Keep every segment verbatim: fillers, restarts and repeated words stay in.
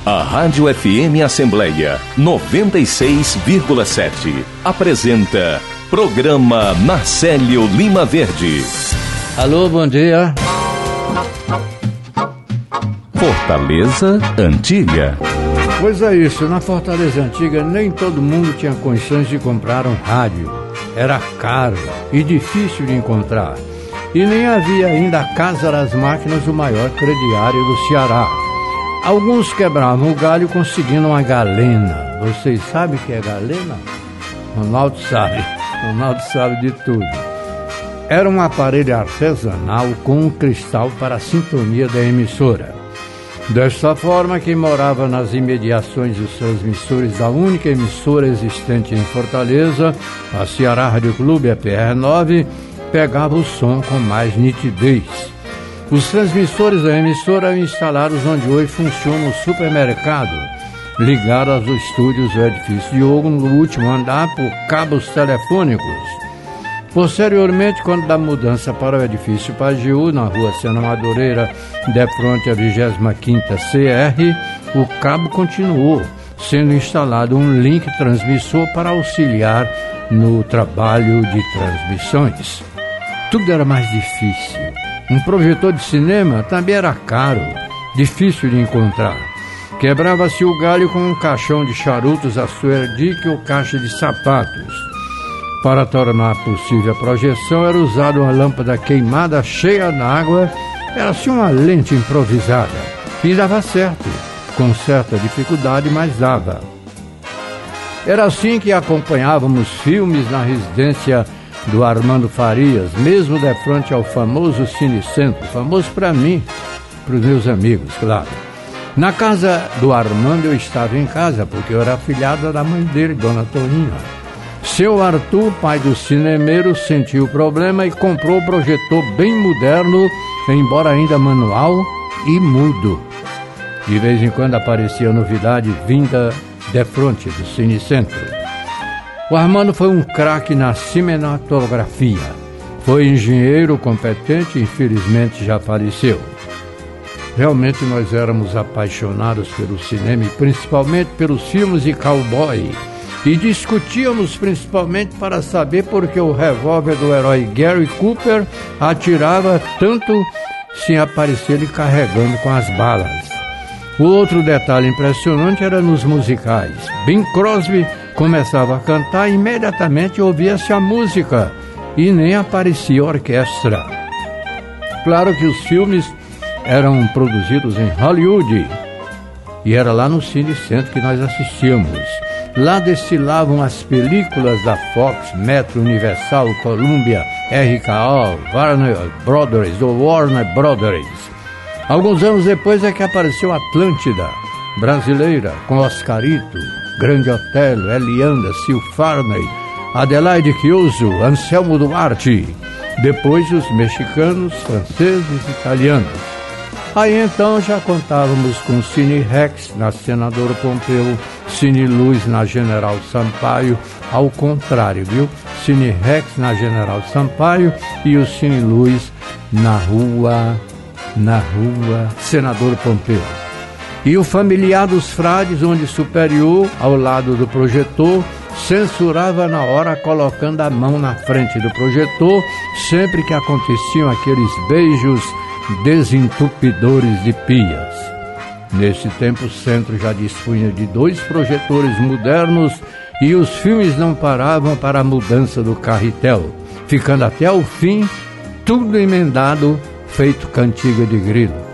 A Rádio F M Assembleia noventa e seis vírgula sete apresenta Programa Marcelo Lima Verde. Alô, bom dia. Fortaleza Antiga. Pois é isso, na Fortaleza Antiga nem todo mundo tinha condições de comprar um rádio. Era caro e difícil de encontrar. E nem havia ainda a Casa das Máquinas, o maior crediário do Ceará. Alguns quebravam o galho conseguindo uma galena. Vocês sabem o que é galena? Ronaldo sabe. Ronaldo sabe de tudo. Era um aparelho artesanal com um cristal para a sintonia da emissora. Desta forma, quem morava nas imediações dos transmissores da única emissora existente em Fortaleza, a Ceará Rádio Clube, a P R nove, pegava o som com mais nitidez. Os transmissores da emissora eram instalados onde hoje funciona o supermercado, ligados aos estúdios do edifício Diogo, no último andar, por cabos telefônicos. Posteriormente, quando da mudança para o edifício Pajeú, na rua Sena Madureira, de frente à vigésima quinta C R, o cabo continuou, sendo instalado um link transmissor para auxiliar no trabalho de transmissões. Tudo era mais difícil. Um projetor de cinema também era caro, difícil de encontrar. Quebrava-se o galho com um caixão de charutos, a Suerdic ou caixa de sapatos. Para tornar possível a projeção, era usada uma lâmpada queimada cheia d'água, era assim uma lente improvisada. E dava certo, com certa dificuldade, mas dava. Era assim que acompanhávamos filmes na residência do Armando Farias, mesmo de frente ao famoso Cinecentro, famoso para mim, para os meus amigos, claro. Na casa do Armando eu estava em casa, porque eu era afilhada da mãe dele, Dona Toninha. Seu Arthur, pai do cinemeiro, sentiu o problema e comprou o projetor bem moderno, embora ainda manual e mudo. De vez em quando aparecia novidade vinda de frente do Cinecentro. O Armando foi um craque na cinematografia. Foi engenheiro competente e infelizmente já faleceu. Realmente nós éramos apaixonados pelo cinema e principalmente pelos filmes de cowboy. E discutíamos principalmente para saber por que o revólver do herói Gary Cooper atirava tanto sem aparecer ele carregando com as balas. O outro detalhe impressionante era nos musicais. Bing Crosby começava a cantar e imediatamente ouvia-se a música e nem aparecia orquestra. Claro que os filmes eram produzidos em Hollywood e era lá no Cinecentro que nós assistíamos. Lá desfilavam as películas da Fox, Metro, Universal, Columbia, R K O, Warner Brothers ou Warner Brothers. Alguns anos depois é que apareceu Atlântida, brasileira, com Oscarito, Grande Otelo, Elianda, Sil Farney, Adelaide Chioso, Anselmo Duarte. Depois os mexicanos, franceses, italianos. Aí então já contávamos com Cine Rex na Senador Pompeu, Cine Luz na General Sampaio, ao contrário, viu? Cine Rex na General Sampaio e o Cine Luz na rua, na rua Senador Pompeu. E o Familiar dos Frades, onde superior, ao lado do projetor, censurava na hora colocando a mão na frente do projetor, sempre que aconteciam aqueles beijos desentupidores de pias. Nesse tempo o centro já dispunha de dois projetores modernos e os filmes não paravam para a mudança do carretel, ficando até o fim tudo emendado, feito cantiga de grilo.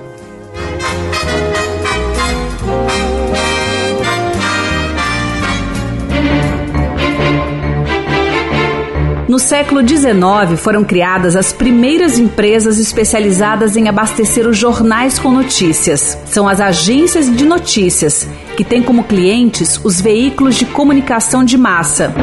No século dezenove, foram criadas as primeiras empresas especializadas em abastecer os jornais com notícias. São as agências de notícias, que têm como clientes os veículos de comunicação de massa.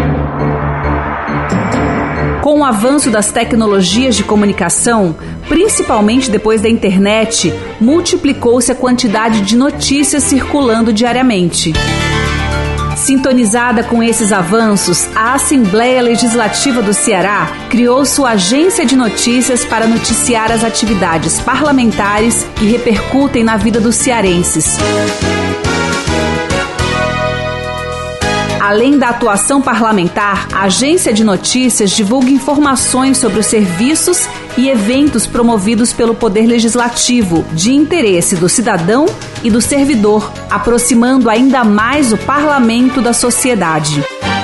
Com o avanço das tecnologias de comunicação, principalmente depois da internet, multiplicou-se a quantidade de notícias circulando diariamente. Sintonizada com esses avanços, a Assembleia Legislativa do Ceará criou sua agência de notícias para noticiar as atividades parlamentares que repercutem na vida dos cearenses. Além da atuação parlamentar, a Agência de Notícias divulga informações sobre os serviços e eventos promovidos pelo Poder Legislativo, de interesse do cidadão e do servidor, aproximando ainda mais o parlamento da sociedade.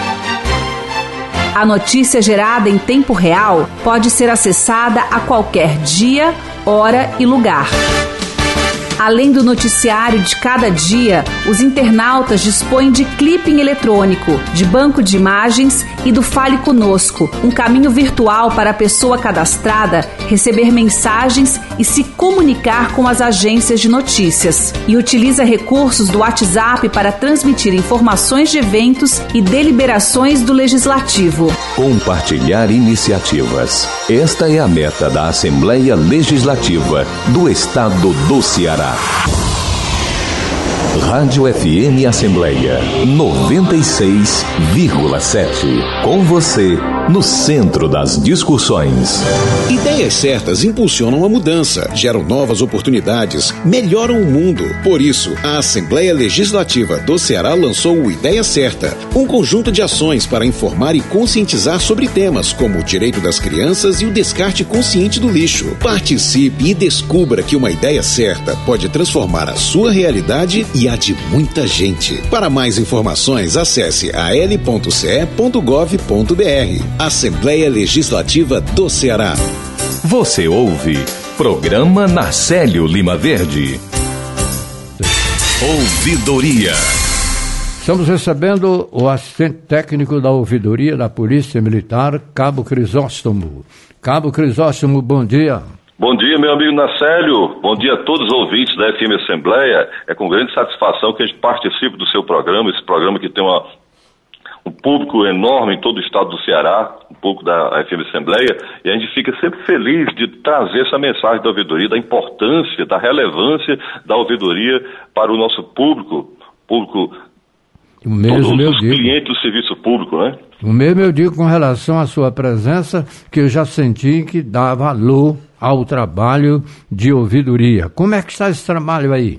A notícia gerada em tempo real pode ser acessada a qualquer dia, hora e lugar. Além do noticiário de cada dia, os internautas dispõem de clipping eletrônico, de banco de imagens e do Fale Conosco, um caminho virtual para a pessoa cadastrada receber mensagens e se comunicar com as agências de notícias. E utiliza recursos do WhatsApp para transmitir informações de eventos e deliberações do Legislativo. Compartilhar iniciativas. Esta é a meta da Assembleia Legislativa do Estado do Ceará. Rádio F M Assembleia noventa e seis vírgula sete. Com você, no centro das discussões. Ideias certas impulsionam a mudança, geram novas oportunidades, melhoram o mundo. Por isso, a Assembleia Legislativa do Ceará lançou o Ideia Certa, um conjunto de ações para informar e conscientizar sobre temas como o direito das crianças e o descarte consciente do lixo. Participe e descubra que uma ideia certa pode transformar a sua realidade e a de muita gente. Para mais informações, acesse a l ponto c e ponto gov ponto b r. Assembleia Legislativa do Ceará. Você ouve Programa Narcélio Lima Verde. Ouvidoria. Estamos recebendo o assistente técnico da Ouvidoria da Polícia Militar, Cabo Crisóstomo. Cabo Crisóstomo, bom dia. Bom dia, meu amigo Narcélio. Bom dia a todos os ouvintes da F M Assembleia. É com grande satisfação que a gente participe do seu programa, esse programa que tem uma, um público enorme em todo o estado do Ceará, um pouco da F M Assembleia, e a gente fica sempre feliz de trazer essa mensagem da ouvidoria, da importância, da relevância da ouvidoria para o nosso público, público, o mesmo todos eu os digo. clientes do serviço público, né? O mesmo eu digo com relação à sua presença, que eu já senti que dá valor ao trabalho de ouvidoria. Como é que está esse trabalho aí?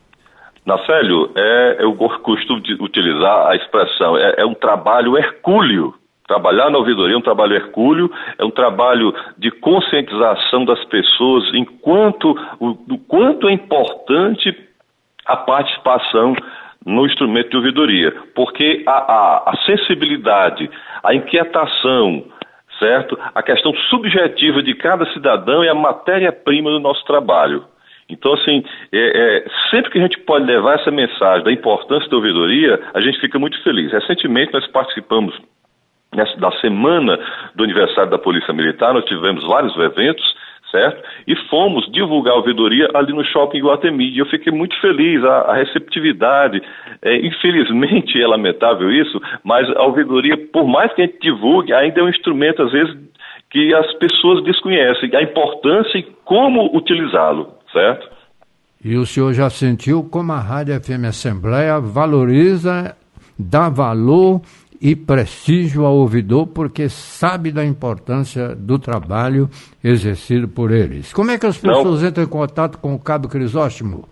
Narcélio, é, eu costumo de utilizar a expressão, é, é um trabalho hercúleo. Trabalhar na ouvidoria é um trabalho hercúleo, é um trabalho de conscientização das pessoas enquanto o, o quanto é importante a participação no instrumento de ouvidoria, porque a, a, a sensibilidade, a inquietação, certo? A questão subjetiva de cada cidadão é a matéria-prima do nosso trabalho. Então, assim, é, é, sempre que a gente pode levar essa mensagem da importância da ouvidoria, a gente fica muito feliz. Recentemente nós participamos nessa, da semana do aniversário da Polícia Militar, nós tivemos vários eventos, certo? E fomos divulgar a ouvidoria ali no Shopping Iguatemi. E eu fiquei muito feliz, a, a receptividade. É, infelizmente é lamentável isso, mas a ouvidoria, por mais que a gente divulgue, ainda é um instrumento, às vezes, que as pessoas desconhecem, a importância e como utilizá-lo, certo? E o senhor já sentiu como a Rádio F M Assembleia valoriza, dá valor e prestígio ao ouvidor, porque sabe da importância do trabalho exercido por eles. Como é que as pessoas Não. entram em contato com o Cabo Crisóstomo?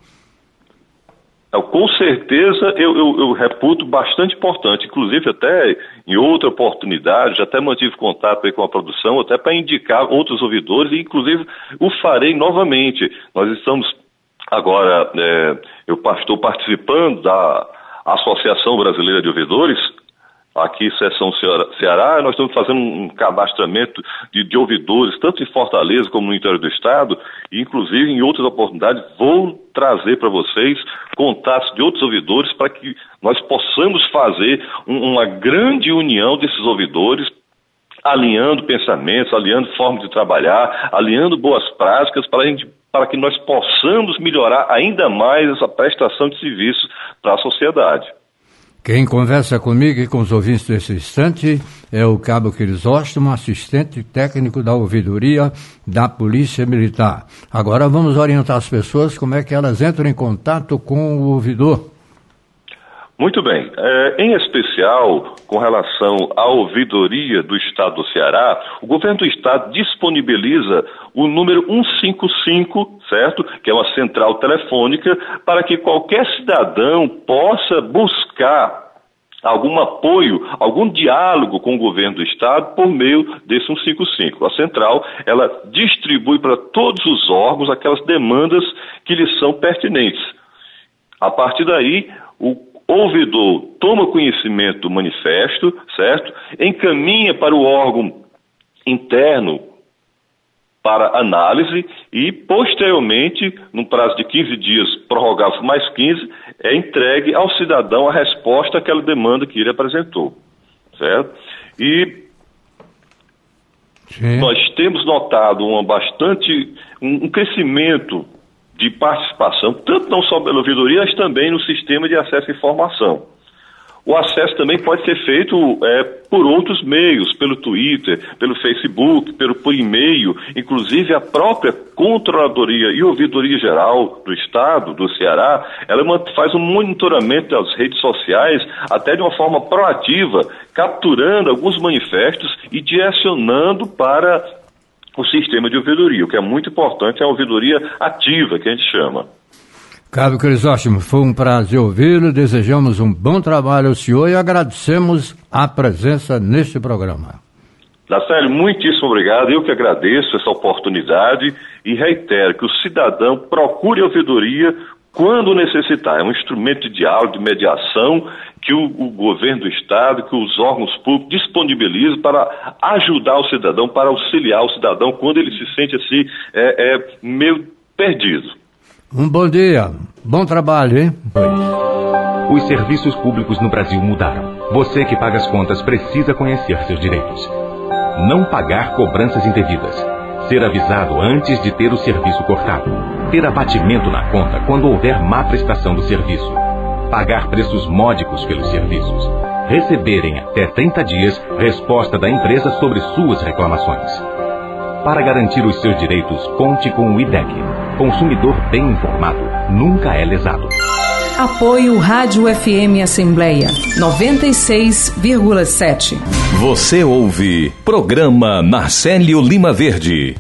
Não, com certeza eu, eu, eu reputo bastante importante, inclusive até em outra oportunidade, já até mantive contato aí com a produção, até para indicar outros ouvidores, e inclusive o farei novamente. Nós estamos agora, é, eu estou participando da Associação Brasileira de Ouvidores, aqui, Seção Ceará, nós estamos fazendo um cadastramento de, de ouvidores, tanto em Fortaleza como no interior do estado, e inclusive em outras oportunidades vou trazer para vocês contatos de outros ouvidores para que nós possamos fazer um, uma grande união desses ouvidores, alinhando pensamentos, alinhando formas de trabalhar, alinhando boas práticas para, a gente, para que nós possamos melhorar ainda mais essa prestação de serviço para a sociedade. Quem conversa comigo e com os ouvintes desse instante é o Cabo Crisóstomo, assistente técnico da ouvidoria da Polícia Militar. Agora vamos orientar as pessoas como é que elas entram em contato com o ouvidor. Muito bem. É, em especial, com relação à ouvidoria do Estado do Ceará, o governo do Estado disponibiliza o número cento e cinquenta e cinco, certo? Que é uma central telefônica, para que qualquer cidadão possa buscar algum apoio, algum diálogo com o governo do Estado por meio desse cento e cinquenta e cinco. A central, ela distribui para todos os órgãos aquelas demandas que lhes são pertinentes. A partir daí, o ouvidor toma conhecimento do manifesto, certo? Encaminha para o órgão interno para análise e, posteriormente, num prazo de quinze dias, prorrogado por mais quinze, é entregue ao cidadão a resposta àquela demanda que ele apresentou, certo? E Sim. nós temos notado uma bastante, um, um crescimento de participação, tanto não só pela ouvidoria, mas também no sistema de acesso à informação. O acesso também pode ser feito é, por outros meios, pelo Twitter, pelo Facebook, pelo, por e-mail, inclusive a própria Controladoria e Ouvidoria Geral do Estado, do Ceará, ela faz um monitoramento das redes sociais, até de uma forma proativa, capturando alguns manifestos e direcionando para o sistema de ouvidoria, o que é muito importante, é a ouvidoria ativa, que a gente chama. Cabo Crisóstomo, foi um prazer ouvi-lo, desejamos um bom trabalho ao senhor e agradecemos a presença neste programa. Nacélio, muitíssimo obrigado, eu que agradeço essa oportunidade e reitero que o cidadão procure a ouvidoria quando necessitar. É um instrumento de diálogo, de mediação que o, o governo do Estado, que os órgãos públicos disponibilizam para ajudar o cidadão, para auxiliar o cidadão quando ele se sente assim, é, é, meio perdido. Um bom dia, bom trabalho, hein? Os serviços públicos no Brasil mudaram. Você que paga as contas precisa conhecer seus direitos. Não pagar cobranças indevidas. Ser avisado antes de ter o serviço cortado. Ter abatimento na conta quando houver má prestação do serviço. Pagar preços módicos pelos serviços. Receberem até trinta dias resposta da empresa sobre suas reclamações. Para garantir os seus direitos, conte com o I D E C. Consumidor bem informado nunca é lesado. Apoio Rádio F M Assembleia noventa e seis vírgula sete. Você ouve Programa Narcélio Lima Verde.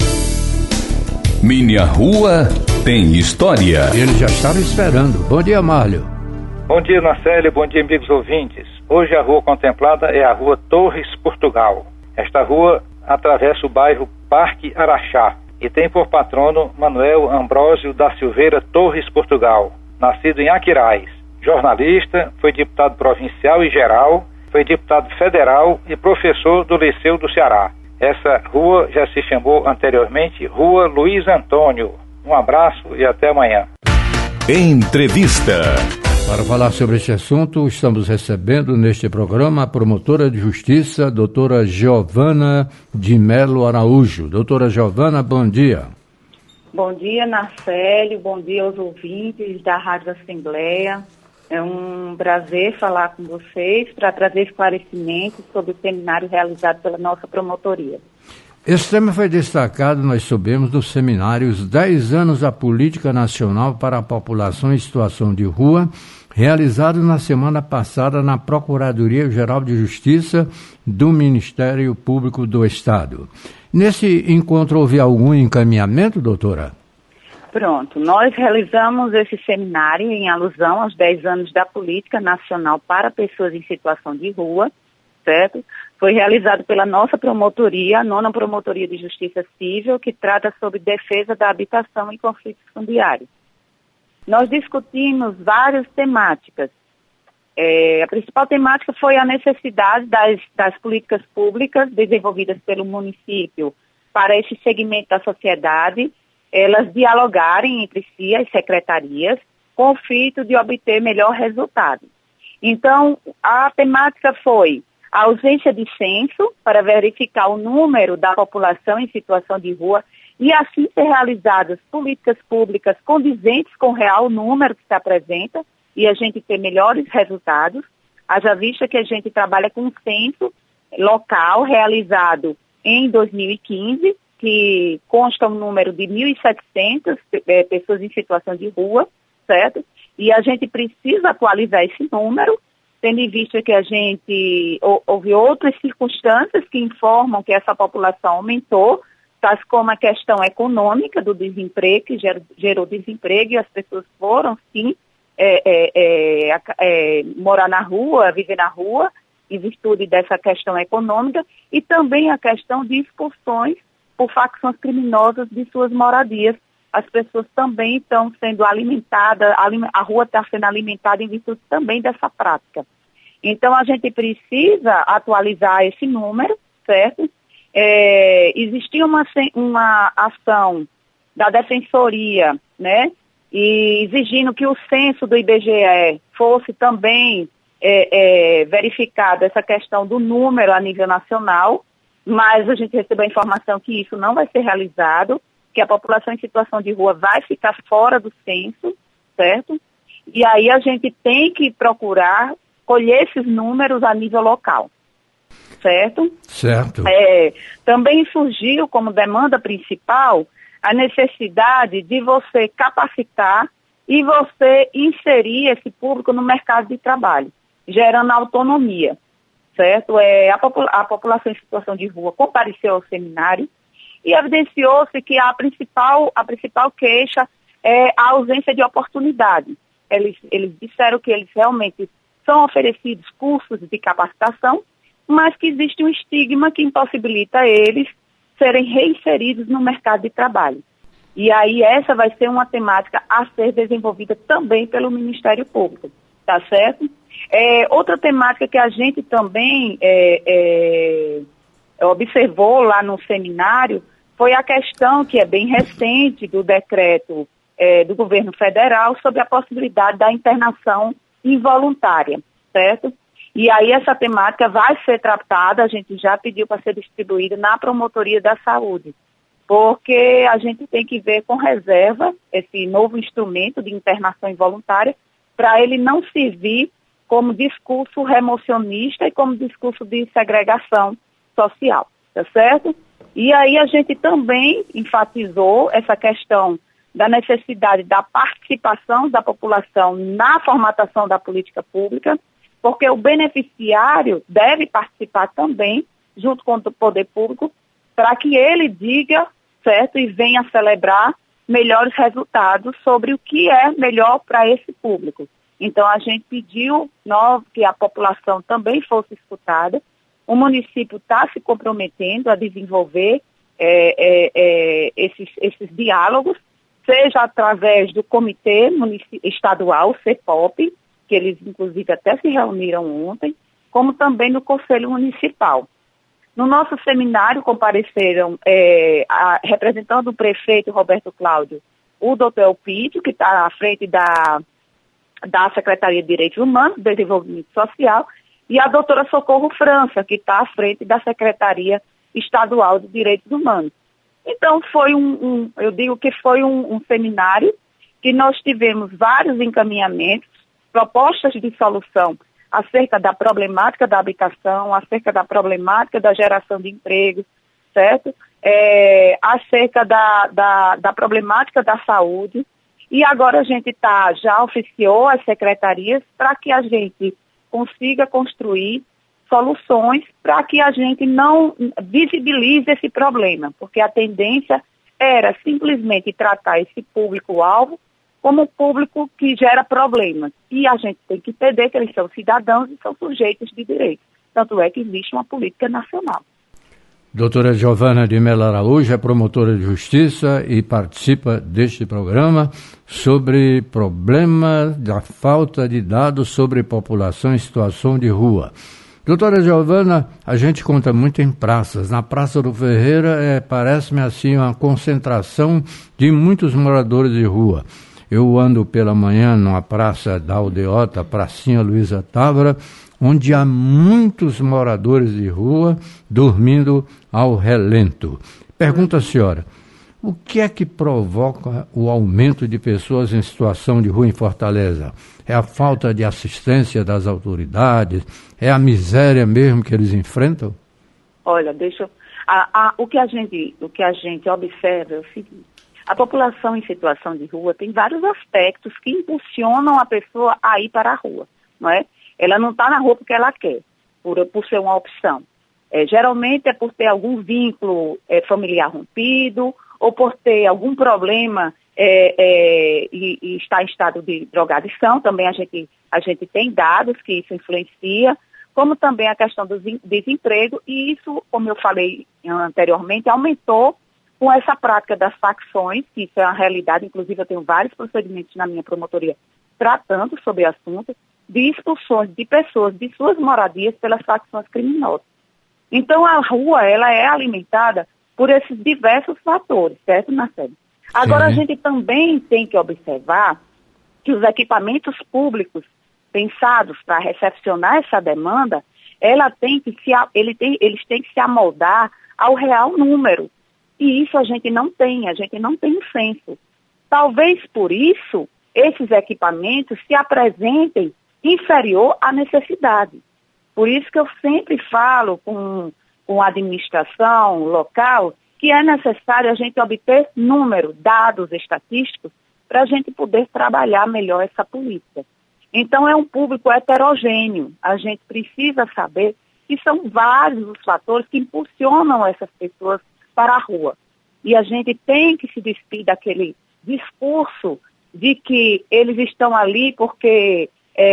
Minha Rua tem História. Ele já estava esperando. Bom dia, Márcio. Bom dia, Narcélio. Bom dia, amigos ouvintes. Hoje a rua contemplada é a Rua Torres, Portugal. Esta rua atravessa o bairro Parque Araxá e tem por patrono Manuel Ambrósio da Silveira Torres, Portugal, nascido em Aquiraz. Jornalista, foi deputado provincial e geral, foi deputado federal e professor do Liceu do Ceará. Essa rua já se chamou anteriormente Rua Luiz Antônio. Um abraço e até amanhã. Entrevista. Para falar sobre este assunto, estamos recebendo neste programa a promotora de justiça, doutora Giovana de Melo Araújo. Doutora Giovana, bom dia. Bom dia, Narcélio, bom dia aos ouvintes da Rádio Assembleia. É um prazer falar com vocês para trazer esclarecimentos sobre o seminário realizado pela nossa promotoria. Esse tema foi destacado, nós soubemos, do seminário Os dez anos da Política Nacional para a População em Situação de Rua, realizado na semana passada na Procuradoria-Geral de Justiça do Ministério Público do Estado. Nesse encontro houve algum encaminhamento, doutora? Pronto, nós realizamos esse seminário em alusão aos dez anos da Política Nacional para Pessoas em Situação de Rua, certo? Foi realizado pela nossa promotoria, a nona Promotoria de Justiça Civil, que trata sobre defesa da habitação em conflitos fundiários. Nós discutimos várias temáticas. É, a principal temática foi a necessidade das, das políticas públicas desenvolvidas pelo município para esse segmento da sociedade, elas dialogarem entre si, as secretarias, com o fito de obter melhor resultado. Então, a temática foi a ausência de censo para verificar o número da população em situação de rua e assim ser realizadas políticas públicas condizentes com o real número que se apresenta e a gente ter melhores resultados. Haja vista que a gente trabalha com um censo local realizado em dois mil e quinze, que consta um número de mil e setecentas é, pessoas em situação de rua, certo? E a gente precisa atualizar esse número, tendo em vista que a gente houve outras circunstâncias que informam que essa população aumentou, tais como a questão econômica do desemprego, que gerou, gerou desemprego e as pessoas foram, sim, é, é, é, é, morar na rua, viver na rua, em virtude dessa questão econômica, e também a questão de expulsões por facções criminosas de suas moradias. As pessoas também estão sendo alimentadas, a rua está sendo alimentada em virtude também dessa prática. Então, a gente precisa atualizar esse número, certo? É, existia uma, uma ação da Defensoria, né, e exigindo que o censo do I B G E fosse também é, é, verificado essa questão do número a nível nacional, mas a gente recebeu a informação que isso não vai ser realizado, que a população em situação de rua vai ficar fora do censo, certo? E aí a gente tem que procurar colher esses números a nível local, certo? Certo. É, também surgiu como demanda principal a necessidade de você capacitar e você inserir esse público no mercado de trabalho, gerando autonomia, certo? É, a, popula- a população em situação de rua compareceu ao seminário e evidenciou-se que a principal, a principal queixa é a ausência de oportunidade. Eles, eles disseram que eles realmente são oferecidos cursos de capacitação, mas que existe um estigma que impossibilita eles serem reinseridos no mercado de trabalho. E aí essa vai ser uma temática a ser desenvolvida também pelo Ministério Público, tá certo? É, outra temática que a gente também é, é, observou lá no seminário foi a questão, que é bem recente, do decreto é, do governo federal sobre a possibilidade da internação involuntária, certo? E aí essa temática vai ser tratada, a gente já pediu para ser distribuída na Promotoria da Saúde, porque a gente tem que ver com reserva esse novo instrumento de internação involuntária para ele não servir como discurso remocionista e como discurso de segregação social, tá certo? E aí a gente também enfatizou essa questão da necessidade da participação da população na formatação da política pública, porque o beneficiário deve participar também, junto com o poder público, para que ele diga, certo, e venha celebrar melhores resultados sobre o que é melhor para esse público. Então, a gente pediu nós, que a população também fosse escutada. O município está se comprometendo a desenvolver é, é, é, esses, esses diálogos, seja através do Comitê Munici- Estadual, CEPOP, que eles, inclusive, até se reuniram ontem, como também no Conselho Municipal. No nosso seminário compareceram, é, a, representando o prefeito Roberto Cláudio, o doutor Elpidio, que está à frente da, da Secretaria de Direitos Humanos, Desenvolvimento Social, e a doutora Socorro França, que está à frente da Secretaria Estadual de Direitos Humanos. Então, foi um, um eu digo que foi um, um seminário que nós tivemos vários encaminhamentos, propostas de solução acerca da problemática da habitação, acerca da problemática da geração de empregos, certo? É, acerca da, da, da problemática da saúde. E agora a gente tá, já oficiou as secretarias para que a gente consiga construir soluções para que a gente não visibilize esse problema, porque a tendência era simplesmente tratar esse público-alvo como um público que gera problemas. E a gente tem que entender que eles são cidadãos e são sujeitos de direitos. Tanto é que existe uma política nacional. Doutora Giovana de Mello Araújo é promotora de justiça e participa deste programa sobre problema da falta de dados sobre população em situação de rua. Doutora Giovana, a gente conta muito em praças. Na Praça do Ferreira, é, parece-me assim uma concentração de muitos moradores de rua. Eu ando pela manhã numa praça da Aldeota, Pracinha Luiza Távora, onde há muitos moradores de rua dormindo ao relento. Pergunta a senhora, o que é que provoca o aumento de pessoas em situação de rua em Fortaleza? É a falta de assistência das autoridades? É a miséria mesmo que eles enfrentam? Olha, deixa eu... A, a, o, que a gente, o que a gente observa é o seguinte. A população em situação de rua tem vários aspectos que impulsionam a pessoa a ir para a rua, não é? Ela não está na rua porque ela quer, por, por ser uma opção. É, geralmente é por ter algum vínculo é, familiar rompido, ou por ter algum problema é, é, e, e está em estado de drogadição, também a gente, a gente tem dados que isso influencia, como também a questão do desemprego, e isso, como eu falei anteriormente, aumentou com essa prática das facções, que isso é uma realidade, inclusive eu tenho vários procedimentos na minha promotoria tratando sobre o assunto, de expulsões de pessoas de suas moradias pelas facções criminosas. Então a rua, ela é alimentada por esses diversos fatores, certo, Marcelo? Agora Sim. a gente também tem que observar que os equipamentos públicos pensados para recepcionar essa demanda, ela tem que se, ele tem, eles têm que se amoldar ao real número. E isso a gente não tem, a gente não tem um censo. Talvez por isso esses equipamentos se apresentem inferior à necessidade. Por isso que eu sempre falo com, com a administração local que é necessário a gente obter número, dados estatísticos, para a gente poder trabalhar melhor essa política. Então é um público heterogêneo. A gente precisa saber que são vários os fatores que impulsionam essas pessoas para a rua. E a gente tem que se despir daquele discurso de que eles estão ali porque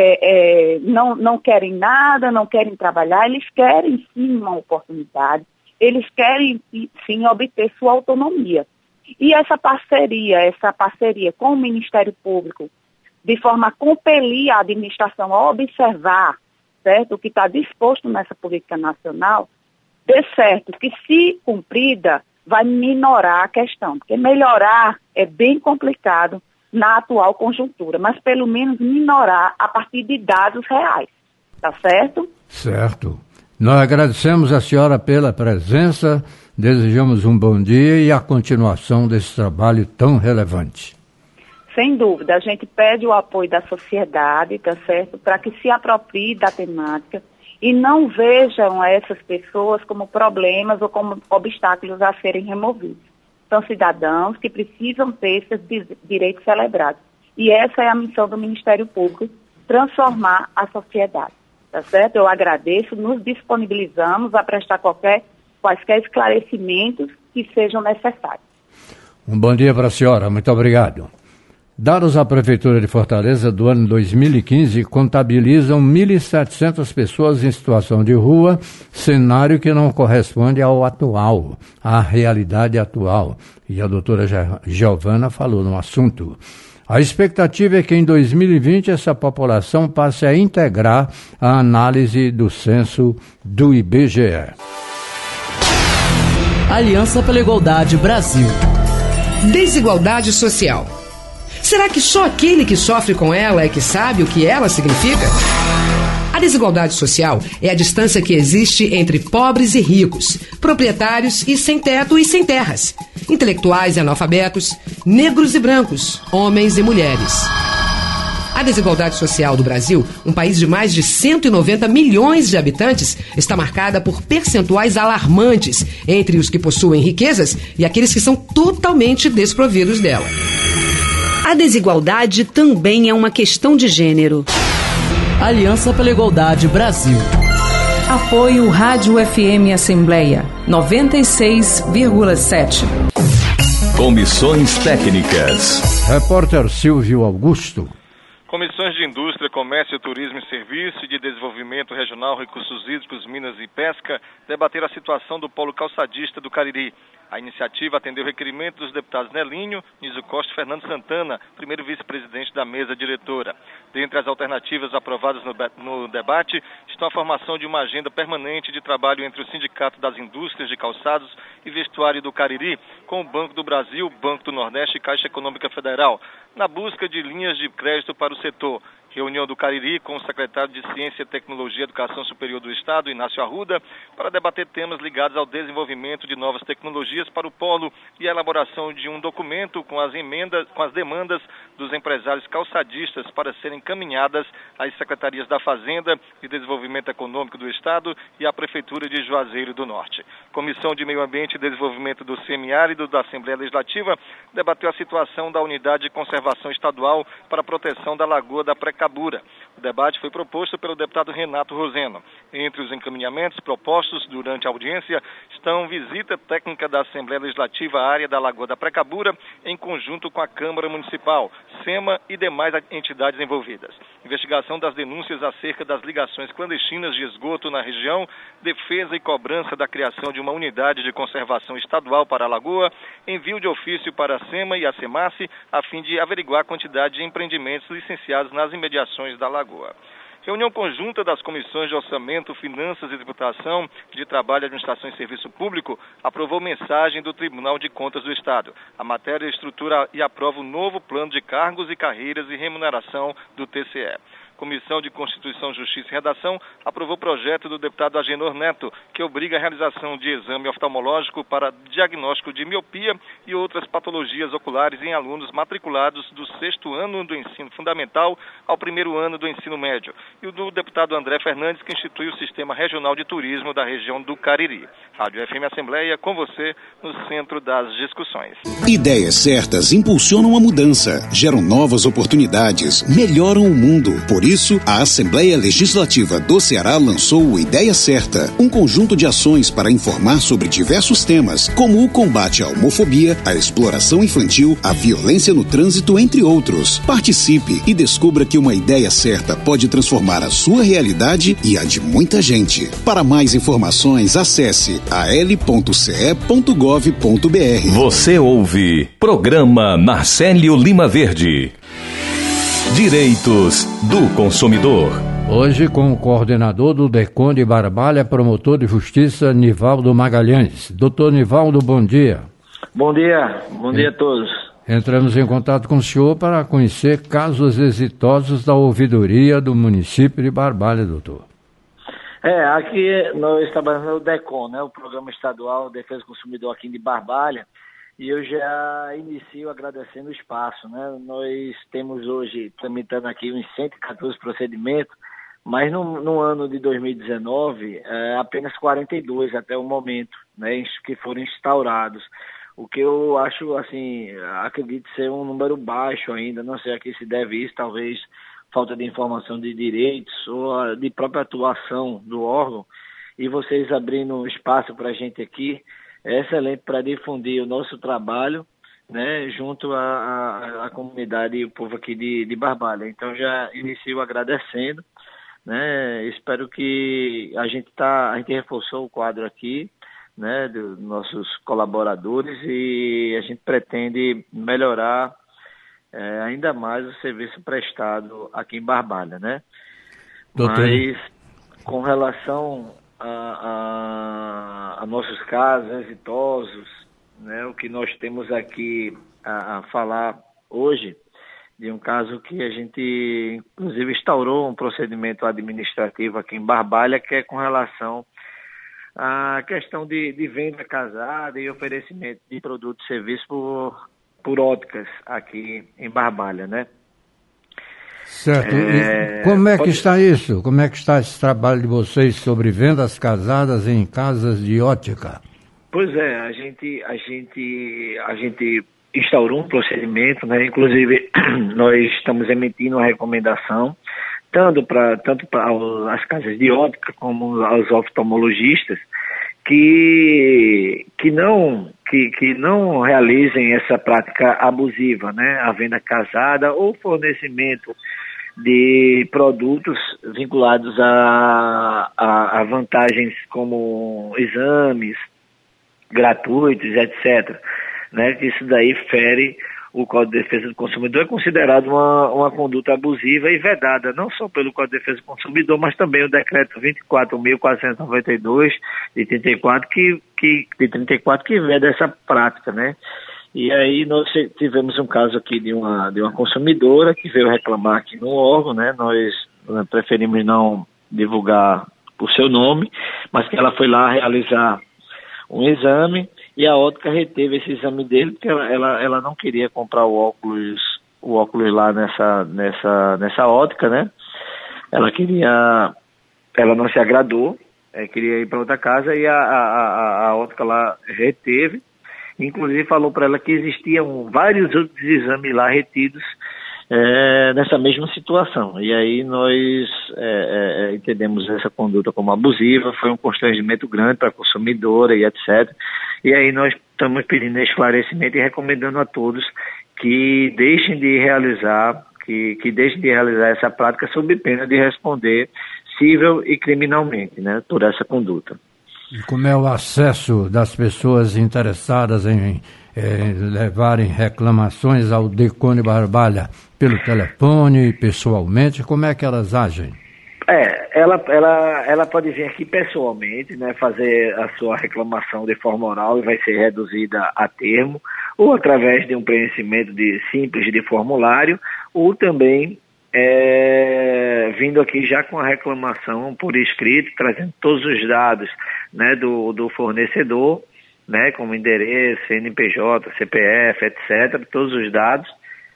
é, é, não, não querem nada, não querem trabalhar, eles querem sim uma oportunidade, eles querem sim obter sua autonomia. E essa parceria, essa parceria com o Ministério Público, de forma a compelir a administração a observar, certo, o que está disposto nessa política nacional, de certo que, se cumprida, vai minorar a questão, porque melhorar é bem complicado na atual conjuntura, mas pelo menos minorar a partir de dados reais, tá certo? Certo. Nós agradecemos a senhora pela presença, desejamos um bom dia e a continuação desse trabalho tão relevante. Sem dúvida, a gente pede o apoio da sociedade, tá certo, para que se aproprie da temática e não vejam essas pessoas como problemas ou como obstáculos a serem removidos. São cidadãos que precisam ter esses direitos celebrados. E essa é a missão do Ministério Público, transformar a sociedade, tá certo? Eu agradeço, nos disponibilizamos a prestar qualquer, quaisquer esclarecimentos que sejam necessários. Um bom dia para a senhora, muito obrigado. Dados à Prefeitura de Fortaleza do ano dois mil e quinze contabilizam mil e setecentas pessoas em situação de rua, cenário que não corresponde ao atual, à realidade atual. E a doutora Giovana falou no assunto. A expectativa é que em dois mil e vinte essa população passe a integrar a análise do censo do I B G E. Aliança pela Igualdade Brasil. Desigualdade social. Será que só aquele que sofre com ela é que sabe o que ela significa? A desigualdade social é a distância que existe entre pobres e ricos, proprietários e sem teto e sem terras, intelectuais e analfabetos, negros e brancos, homens e mulheres. A desigualdade social do Brasil, um país de mais de cento e noventa milhões de habitantes, está marcada por percentuais alarmantes entre os que possuem riquezas e aqueles que são totalmente desprovidos dela. A desigualdade também é uma questão de gênero. Aliança pela Igualdade Brasil. Apoio Rádio F M Assembleia noventa e seis vírgula sete. Comissões técnicas. Repórter Silvio Augusto. Comissões de Indústria, Comércio, Turismo e Serviço e de Desenvolvimento Regional, Recursos Hídricos, Minas e Pesca debateram a situação do polo calçadista do Cariri. A iniciativa atendeu o requerimento dos deputados Nelinho, Niso Costa e Fernando Santana, primeiro vice-presidente da mesa diretora. Dentre as alternativas aprovadas no, no debate estão a formação de uma agenda permanente de trabalho entre o Sindicato das Indústrias de Calçados e Vestuário do Cariri, com o Banco do Brasil, Banco do Nordeste e Caixa Econômica Federal, na busca de linhas de crédito para o setor. Reunião do Cariri com o secretário de Ciência, Tecnologia e Educação Superior do Estado, Inácio Arruda, para debater temas ligados ao desenvolvimento de novas tecnologias para o polo e a elaboração de um documento com as emendas, com as demandas dos empresários calçadistas para serem encaminhadas às secretarias da Fazenda e Desenvolvimento Econômico do Estado e à Prefeitura de Juazeiro do Norte. Comissão de Meio Ambiente e Desenvolvimento do Semiárido da Assembleia Legislativa debateu a situação da Unidade de Conservação Estadual para a Proteção da Lagoa da Precatória Precabura. O debate foi proposto pelo deputado Renato Roseno. Entre os encaminhamentos propostos durante a audiência estão visita técnica da Assembleia Legislativa à área da Lagoa da Precabura, em conjunto com a Câmara Municipal, SEMA e demais entidades envolvidas. Investigação das denúncias acerca das ligações clandestinas de esgoto na região, defesa e cobrança da criação de uma unidade de conservação estadual para a Lagoa, envio de ofício para a SEMA e a SEMASSE, a fim de averiguar a quantidade de empreendimentos licenciados nas imediações da Lagoa. Reunião conjunta das comissões de Orçamento, Finanças e Tributação, de Trabalho, Administração e Serviço Público, aprovou mensagem do Tribunal de Contas do Estado. A matéria estrutura e aprova o novo plano de cargos e carreiras e remuneração do T C E. Comissão de Constituição, Justiça e Redação aprovou o projeto do deputado Agenor Neto, que obriga a realização de exame oftalmológico para diagnóstico de miopia e outras patologias oculares em alunos matriculados do sexto ano do ensino fundamental ao primeiro ano do ensino médio. E o do deputado André Fernandes, que institui o Sistema Regional de Turismo da região do Cariri. Rádio F M Assembleia, com você, no centro das discussões. Ideias certas impulsionam a mudança, geram novas oportunidades, melhoram o mundo. Por isso, a Assembleia Legislativa do Ceará lançou o Ideia Certa, um conjunto de ações para informar sobre diversos temas, como o combate à homofobia, a exploração infantil, a violência no trânsito, entre outros. Participe e descubra que uma ideia certa pode transformar a sua realidade e a de muita gente. Para mais informações, acesse a l ponto c e ponto gov ponto b r. Você ouve Programa Narcélio Lima Verde. Direitos do consumidor. Hoje com o coordenador do DECON de Barbalha, promotor de justiça, Nivaldo Magalhães. Doutor Nivaldo, bom dia. Bom dia, bom dia a todos. Entramos em contato com o senhor para conhecer casos exitosos da ouvidoria do município de Barbalha, doutor. É, aqui nós trabalhamos no DECON, né, o Programa Estadual de Defesa do Consumidor aqui de Barbalha. E eu já inicio agradecendo o espaço, né? Nós temos hoje, tramitando aqui, uns cento e quatorze procedimentos, mas no, no ano de dois mil e dezenove, é, apenas quarenta e dois até o momento, né, que foram instaurados. O que eu acho, assim, acredito ser um número baixo ainda, não sei a que se deve isso, talvez falta de informação de direitos ou de própria atuação do órgão. E vocês abrindo espaço para a gente aqui, é excelente para difundir o nosso trabalho, né, junto à, à, à comunidade e o povo aqui de, de Barbalha. Então já inicio agradecendo, né, espero que a gente tá, a gente reforçou o quadro aqui, né, dos nossos colaboradores, e a gente pretende melhorar é, ainda mais o serviço prestado aqui em Barbalha, né? Doutor. Mas com relação a, a, a nossos casos exitosos, né, o que nós temos aqui a, a falar hoje, de um caso que a gente, inclusive, instaurou um procedimento administrativo aqui em Barbalha, que é com relação à questão de, de venda casada e oferecimento de produtos e serviços por, por óticas aqui em Barbalha, né? Certo. É, como é que pode... está isso? Como é que está esse trabalho de vocês sobre vendas casadas em casas de ótica? Pois é, a gente, a gente, a gente instaurou um procedimento, né? Inclusive nós estamos emitindo uma recomendação tanto para tanto para as casas de ótica como aos oftalmologistas que que não que, que não realizem essa prática abusiva, né? A venda casada ou fornecimento de produtos vinculados a, a, a vantagens como exames gratuitos, etcétera. Né? Que isso daí fere o Código de Defesa do Consumidor, é considerado uma, uma conduta abusiva e vedada, não só pelo Código de Defesa do Consumidor, mas também o Decreto vinte e quatro mil quatrocentos e noventa e dois de trinta e quatro, que, que, de trinta e quatro, que veda essa prática, né? E aí nós tivemos um caso aqui de uma, de uma consumidora que veio reclamar aqui no órgão, né? Nós preferimos não divulgar o seu nome, mas que ela foi lá realizar um exame e a ótica reteve esse exame dele porque ela, ela, ela não queria comprar o óculos, o óculos lá nessa, nessa, nessa ótica, né? Ela queria, ela não se agradou, é, queria ir para outra casa e a, a, a, a ótica lá reteve. Inclusive falou para ela que existiam vários outros exames lá retidos é, nessa mesma situação. E aí nós é, é, entendemos essa conduta como abusiva, foi um constrangimento grande para a consumidora e etcétera. E aí nós estamos pedindo esclarecimento e recomendando a todos que deixem de realizar, que, que deixem de realizar essa prática sob pena de responder civil e criminalmente, né, por essa conduta. E como é o acesso das pessoas interessadas em, em levarem reclamações ao DECON de Barbalha pelo telefone, pessoalmente, como é que elas agem? É, ela, ela, ela pode vir aqui pessoalmente, né, fazer a sua reclamação de forma oral e vai ser reduzida a termo, ou através de um preenchimento de, simples de formulário, ou também É, vindo aqui já com a reclamação por escrito, trazendo todos os dados, né, do, do fornecedor, né, como endereço, C N P J, C P F, etcétera, todos os dados,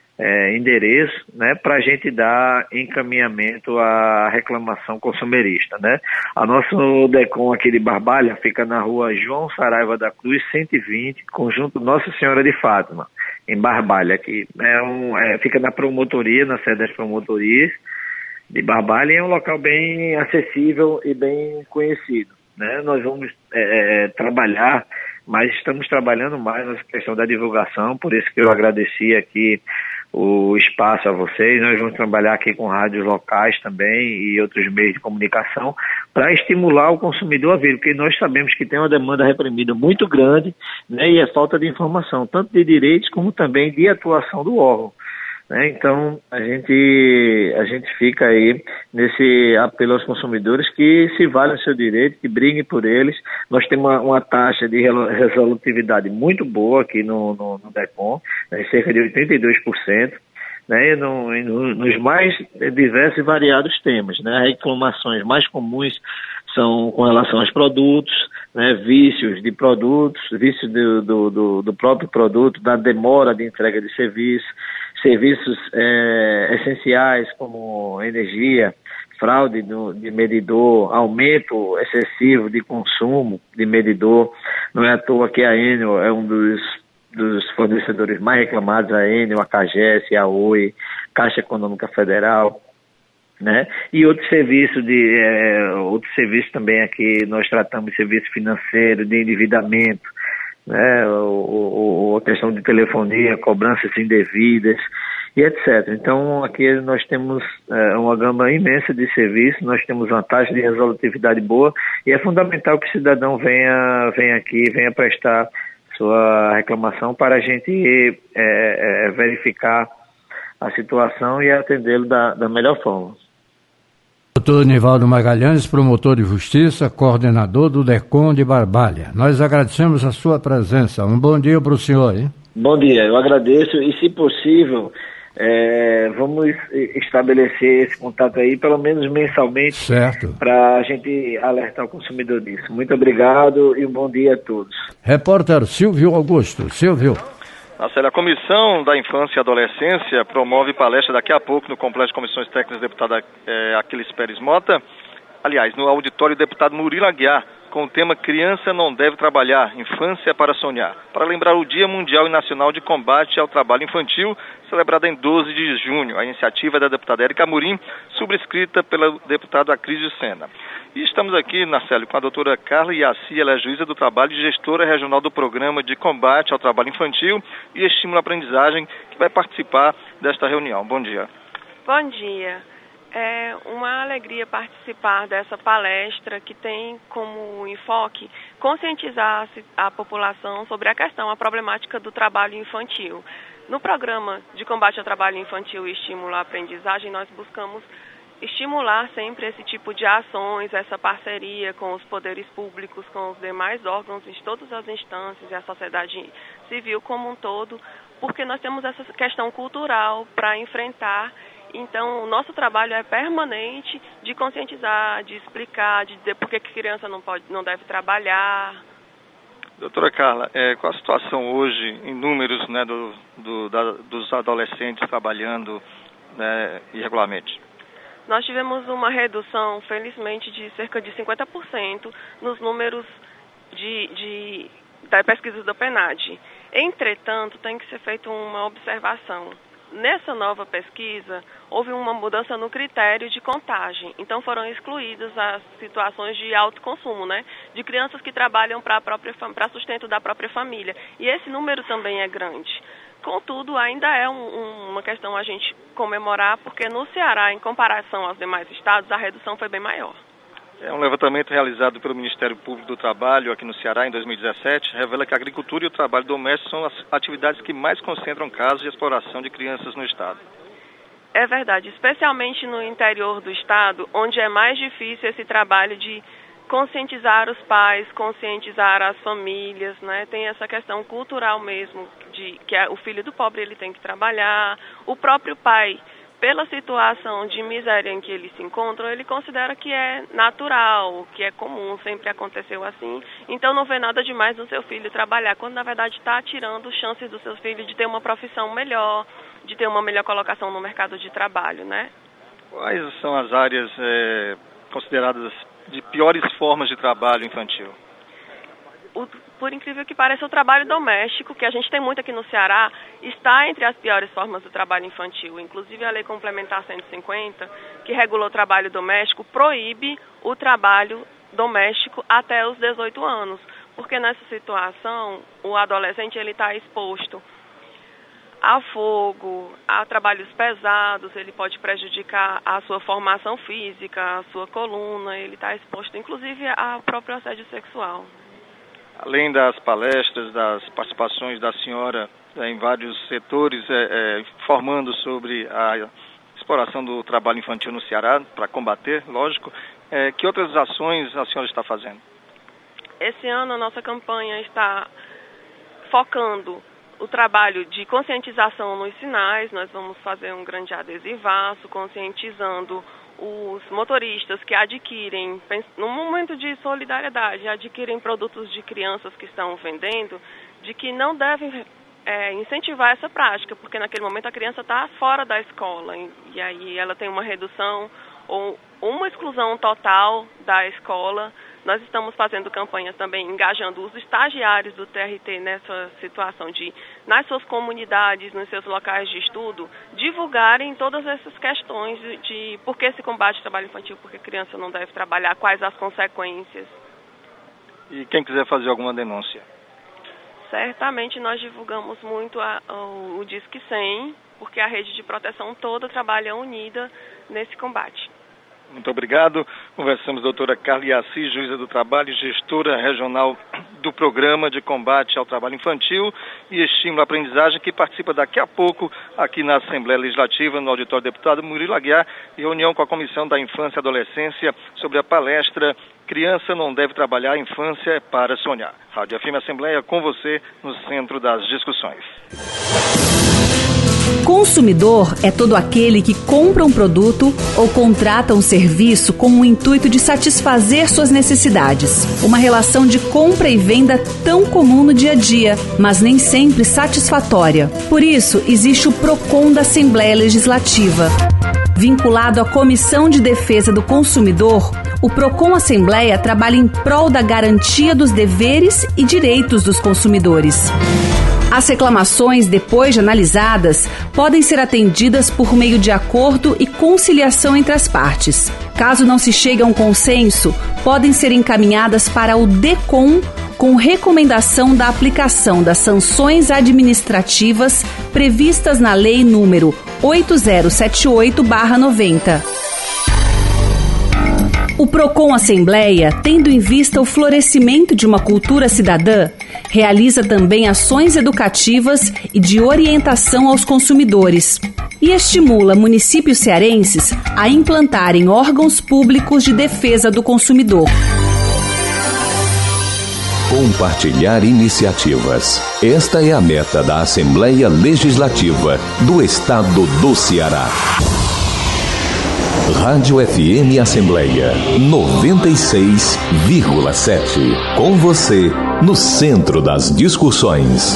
é, endereço, né, para a gente dar encaminhamento à reclamação consumerista, né. A nosso DECON aqui de Barbalha fica na rua João Saraiva da Cruz, cento e vinte, conjunto Nossa Senhora de Fátima, em Barbalha, que é um, é, fica na promotoria, na sede das promotorias de Barbalha, e é um local bem acessível e bem conhecido, né? Nós vamos é, trabalhar, mas estamos trabalhando mais nessa questão da divulgação, por isso que eu agradeci aqui o espaço a vocês. Nós vamos trabalhar aqui com rádios locais também e outros meios de comunicação para estimular o consumidor a vir, porque nós sabemos que tem uma demanda reprimida muito grande, né, e é falta de informação, tanto de direitos como também de atuação do órgão, né? Então a gente, a gente fica aí nesse apelo aos consumidores que se valem do seu direito, que briguem por eles. Nós temos uma, uma taxa de resolutividade muito boa aqui no, no, no DECON, né, cerca de oitenta e dois por cento. Né, no, no, nos mais diversos e variados temas, né? As reclamações mais comuns são com relação aos produtos, né, vícios de produtos, vícios do, do, do, do próprio produto, da demora de entrega de serviço, serviços é, essenciais como energia, fraude do, de medidor, aumento excessivo de consumo de medidor. Não é à toa que a Enel é um dos dos fornecedores mais reclamados, a Enel, a CAGES, a Oi, Caixa Econômica Federal, né? E outros serviços de é, outros serviços também aqui nós tratamos de serviço financeiro, de endividamento, né? O, o, a questão de telefonia, cobranças indevidas e etcétera. Então aqui nós temos é, uma gama imensa de serviços, nós temos uma taxa de resolutividade boa e é fundamental que o cidadão venha, venha aqui, venha prestar sua reclamação para a gente é, é, verificar a situação e atendê-lo da, da melhor forma. Doutor Nivaldo Magalhães, promotor de justiça, coordenador do DECON de Barbalha. Nós agradecemos a sua presença. Um bom dia para o senhor, hein? Bom dia, eu agradeço e, se possível, é, vamos estabelecer esse contato aí, pelo menos mensalmente, certo, para a gente alertar o consumidor disso. Muito obrigado e um bom dia a todos. Repórter Silvio Augusto. Silvio. Marcelo, a Comissão da Infância e Adolescência promove palestra daqui a pouco no Complexo de Comissões Técnicas do deputado é, Aquiles Pérez Mota, aliás, no auditório do deputado Murilo Aguiar, com o tema Criança Não Deve Trabalhar, Infância para Sonhar, para lembrar o Dia Mundial e Nacional de Combate ao Trabalho Infantil, celebrado em doze de junho. A iniciativa é da deputada Érica Amorim, subscrita pelo deputado Acrísio Sena. E estamos aqui, Marcelo, com a doutora Carla Iaci, ela é juíza do trabalho e gestora regional do Programa de Combate ao Trabalho Infantil e Estímulo à Aprendizagem, que vai participar desta reunião. Bom dia. Bom dia. É uma alegria participar dessa palestra que tem como enfoque conscientizar a população sobre a questão, a problemática do trabalho infantil. No programa de combate ao trabalho infantil e estímulo à aprendizagem, nós buscamos estimular sempre esse tipo de ações, essa parceria com os poderes públicos, com os demais órgãos, de todas as instâncias e a sociedade civil como um todo, porque nós temos essa questão cultural para enfrentar. Então, o nosso trabalho é permanente de conscientizar, de explicar, de dizer por que criança não, pode, não deve trabalhar. Doutora Carla, é, qual a situação hoje em números, né, do, do, da, dos adolescentes trabalhando, né, irregularmente? Nós tivemos uma redução, felizmente, de cerca de cinquenta por cento nos números de, de, da pesquisa do PNAD. Entretanto, tem que ser feita uma observação. nessa nova pesquisa, houve uma mudança no critério de contagem. Então, foram excluídas as situações de autoconsumo, né? De crianças que trabalham para para sustento da própria família. E esse número também é grande. Contudo, ainda é um, um, uma questão a gente comemorar, porque no Ceará, em comparação aos demais estados, a redução foi bem maior. É um levantamento realizado pelo Ministério Público do Trabalho aqui no Ceará em dois mil e dezessete, revela que a agricultura e o trabalho doméstico são as atividades que mais concentram casos de exploração de crianças no estado. É verdade, especialmente no interior do estado, onde é mais difícil esse trabalho de conscientizar os pais, conscientizar as famílias, né? Tem essa questão cultural mesmo, de que o filho do pobre ele tem que trabalhar, o próprio pai, pela situação de miséria em que ele se encontra, ele considera que é natural, que é comum, sempre aconteceu assim, então não vê nada demais no seu filho trabalhar, quando na verdade está tirando chances do seu filho de ter uma profissão melhor, de ter uma melhor colocação no mercado de trabalho, né? Quais são as áreas é, consideradas de piores formas de trabalho infantil? O, por incrível que pareça, o trabalho doméstico, que a gente tem muito aqui no Ceará, está entre as piores formas do trabalho infantil. Inclusive, a Lei Complementar cento e cinquenta, que regula o trabalho doméstico, proíbe o trabalho doméstico até os dezoito anos. Porque nessa situação, o adolescente ele está exposto a fogo, a trabalhos pesados, ele pode prejudicar a sua formação física, a sua coluna, ele está exposto, inclusive, ao próprio assédio sexual. Além das palestras, das participações da senhora é, em vários setores, é, é, informando sobre a exploração do trabalho infantil no Ceará, para combater, lógico, é, que outras ações a senhora está fazendo? Esse ano a nossa campanha está focando o trabalho de conscientização nos sinais. Nós vamos fazer um grande adesivaço, conscientizando os motoristas que adquirem, no momento de solidariedade, adquirem produtos de crianças que estão vendendo, de que não devem é, incentivar essa prática, porque naquele momento a criança está fora da escola, e, e aí ela tem uma redução ou uma exclusão total da escola. Nós estamos fazendo campanhas também, engajando os estagiários do T R T nessa situação de, nas suas comunidades, nos seus locais de estudo, divulgarem todas essas questões de, de por que se combate o trabalho infantil, porque a criança não deve trabalhar, quais as consequências. E quem quiser fazer alguma denúncia? Certamente nós divulgamos muito a, o, o Disque cem, porque a rede de proteção toda trabalha unida nesse combate. Muito obrigado. Conversamos com a doutora Carla Assis, juíza do trabalho e gestora regional do Programa de Combate ao Trabalho Infantil e Estímulo à Aprendizagem, que participa daqui a pouco aqui na Assembleia Legislativa, no auditório do deputado Murilo Aguiar, em reunião com a Comissão da Infância e Adolescência sobre a palestra Criança não deve trabalhar, infância é para sonhar. Rádio F M Assembleia com você no centro das discussões. Consumidor é todo aquele que compra um produto ou contrata um serviço com o intuito de satisfazer suas necessidades. Uma relação de compra e venda tão comum no dia a dia, mas nem sempre satisfatória. Por isso, existe o PROCON da Assembleia Legislativa. Vinculado à Comissão de Defesa do Consumidor, o PROCON Assembleia trabalha em prol da garantia dos deveres e direitos dos consumidores. As reclamações, depois de analisadas, podem ser atendidas por meio de acordo e conciliação entre as partes. Caso não se chegue a um consenso, podem ser encaminhadas para o DECOM com recomendação da aplicação das sanções administrativas previstas na Lei número oito zero sete oito barra noventa. O PROCON Assembleia, tendo em vista o florescimento de uma cultura cidadã, realiza também ações educativas e de orientação aos consumidores e estimula municípios cearenses a implantarem órgãos públicos de defesa do consumidor. Compartilhar iniciativas. Esta é a meta da Assembleia Legislativa do Estado do Ceará. Rádio F M Assembleia noventa e seis vírgula sete. Com você, no centro das discussões.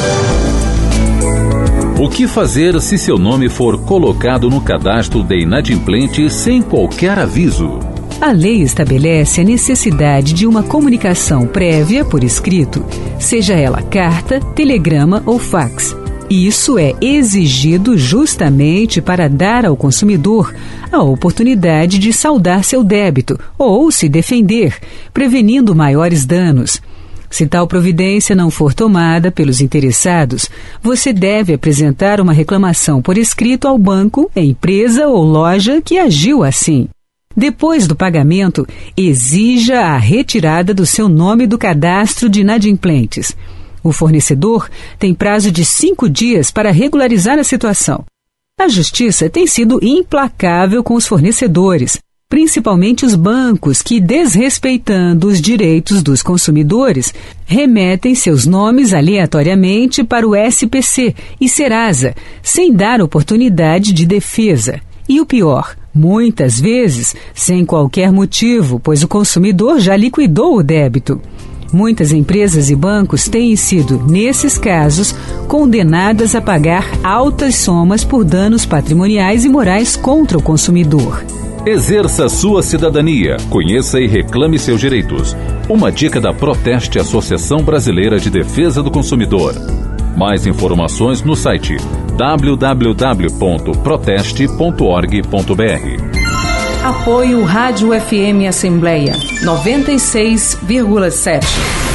O que fazer se seu nome for colocado no cadastro de inadimplente sem qualquer aviso? A lei estabelece a necessidade de uma comunicação prévia por escrito, seja ela carta, telegrama ou fax. Isso é exigido justamente para dar ao consumidor a oportunidade de saldar seu débito ou se defender, prevenindo maiores danos. Se tal providência não for tomada pelos interessados, você deve apresentar uma reclamação por escrito ao banco, empresa ou loja que agiu assim. Depois do pagamento, exija a retirada do seu nome do cadastro de inadimplentes. O fornecedor tem prazo de cinco dias para regularizar a situação. A Justiça tem sido implacável com os fornecedores, principalmente os bancos que, desrespeitando os direitos dos consumidores, remetem seus nomes aleatoriamente para o S P C e Serasa, sem dar oportunidade de defesa. E o pior, muitas vezes, sem qualquer motivo, pois o consumidor já liquidou o débito. Muitas empresas e bancos têm sido, nesses casos, condenadas a pagar altas somas por danos patrimoniais e morais contra o consumidor. Exerça sua cidadania, conheça e reclame seus direitos. Uma dica da Proteste, Associação Brasileira de Defesa do Consumidor. Mais informações no site w w w ponto proteste ponto org ponto b r. Apoio Rádio F M Assembleia noventa e seis vírgula sete.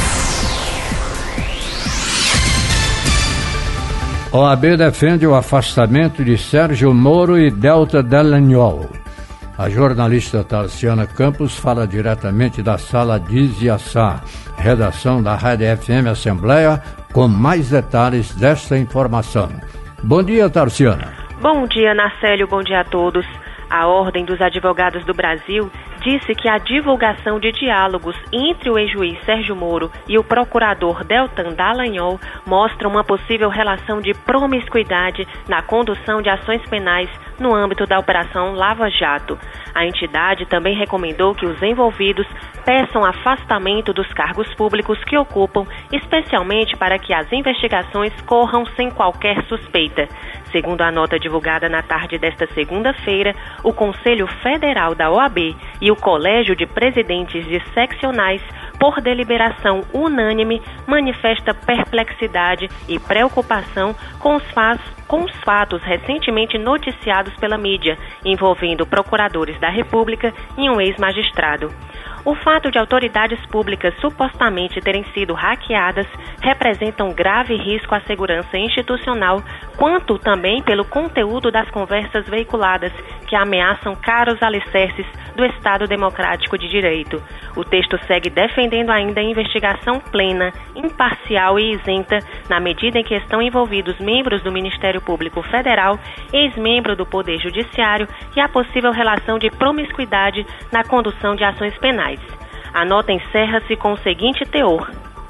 O A B defende o afastamento de Sérgio Moro e Delta Dallagnol. A jornalista Tarciana Campos fala diretamente da sala Diz e Assá, redação da Rádio F M Assembleia, com mais detalhes desta informação. Bom dia, Tarciana. Bom dia, Narcélio. Bom dia a todos. A Ordem dos Advogados do Brasil disse que a divulgação de diálogos entre o ex-juiz Sérgio Moro e o procurador Deltan Dallagnol mostra uma possível relação de promiscuidade na condução de ações penais no âmbito da Operação Lava Jato. A entidade também recomendou que os envolvidos peçam afastamento dos cargos públicos que ocupam, especialmente para que as investigações corram sem qualquer suspeita. Segundo a nota divulgada na tarde desta segunda-feira, o Conselho Federal da O A B e o Colégio de Presidentes de Seccionais, por deliberação unânime, manifesta perplexidade e preocupação com os, fa- com os fatos recentemente noticiados pela mídia, envolvendo procuradores da República e um ex-magistrado. O fato de autoridades públicas supostamente terem sido hackeadas representa um grave risco à segurança institucional, quanto também pelo conteúdo das conversas veiculadas, que ameaçam caros alicerces do Estado Democrático de Direito. O texto segue defendendo ainda a investigação plena, imparcial e isenta, na medida em que estão envolvidos membros do Ministério Público Federal, ex-membro do Poder Judiciário e a possível relação de promiscuidade na condução de ações penais. A nota encerra-se com o seguinte teor: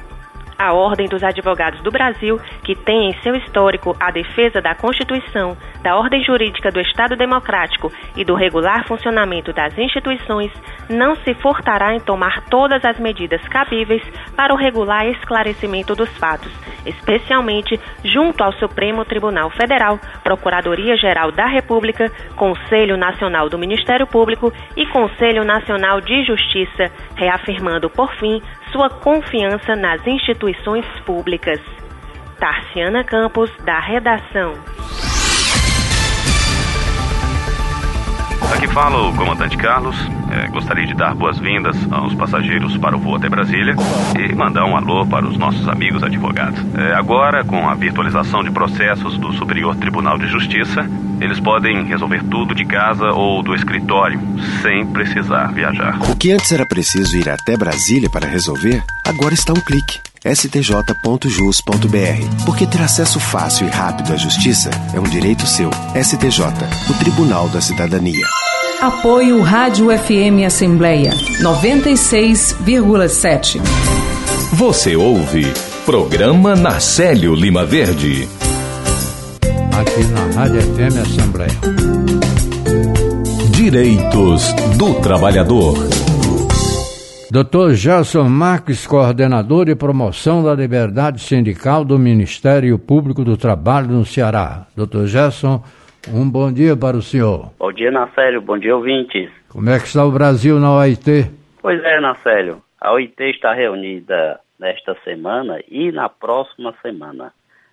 a Ordem dos Advogados do Brasil, que tem em seu histórico a defesa da Constituição, da ordem jurídica do Estado Democrático e do regular funcionamento das instituições, não se furtará em tomar todas as medidas cabíveis para o regular esclarecimento dos fatos, especialmente junto ao Supremo Tribunal Federal, Procuradoria-Geral da República, Conselho Nacional do Ministério Público e Conselho Nacional de Justiça, reafirmando, por fim, sua confiança nas instituições públicas. Tarciana Campos, da redação. Aqui fala o comandante Carlos. É, gostaria de dar boas-vindas aos passageiros para o voo até Brasília e mandar um alô para os nossos amigos advogados. É, agora, com a virtualização de processos do Superior Tribunal de Justiça, eles podem resolver tudo de casa ou do escritório, sem precisar viajar. O que antes era preciso ir até Brasília para resolver, agora está um clique. s t j ponto jus ponto b r. Porque ter acesso fácil e rápido à justiça é um direito seu. S T J, o Tribunal da Cidadania. Apoio Rádio F M Assembleia noventa e seis vírgula sete. Você ouve Programa Narcélio Lima Verde. Aqui na Rádio F M Assembleia. Direitos do Trabalhador. doutor Gerson Marques, coordenador de promoção da liberdade sindical do Ministério Público do Trabalho no Ceará. doutor Gerson, um bom dia para o senhor. Bom dia, Narcélio. Bom dia, ouvintes. Como é que está o Brasil na O I T? Pois é, Narcélio. A O I T está reunida nesta semana e na próxima semana.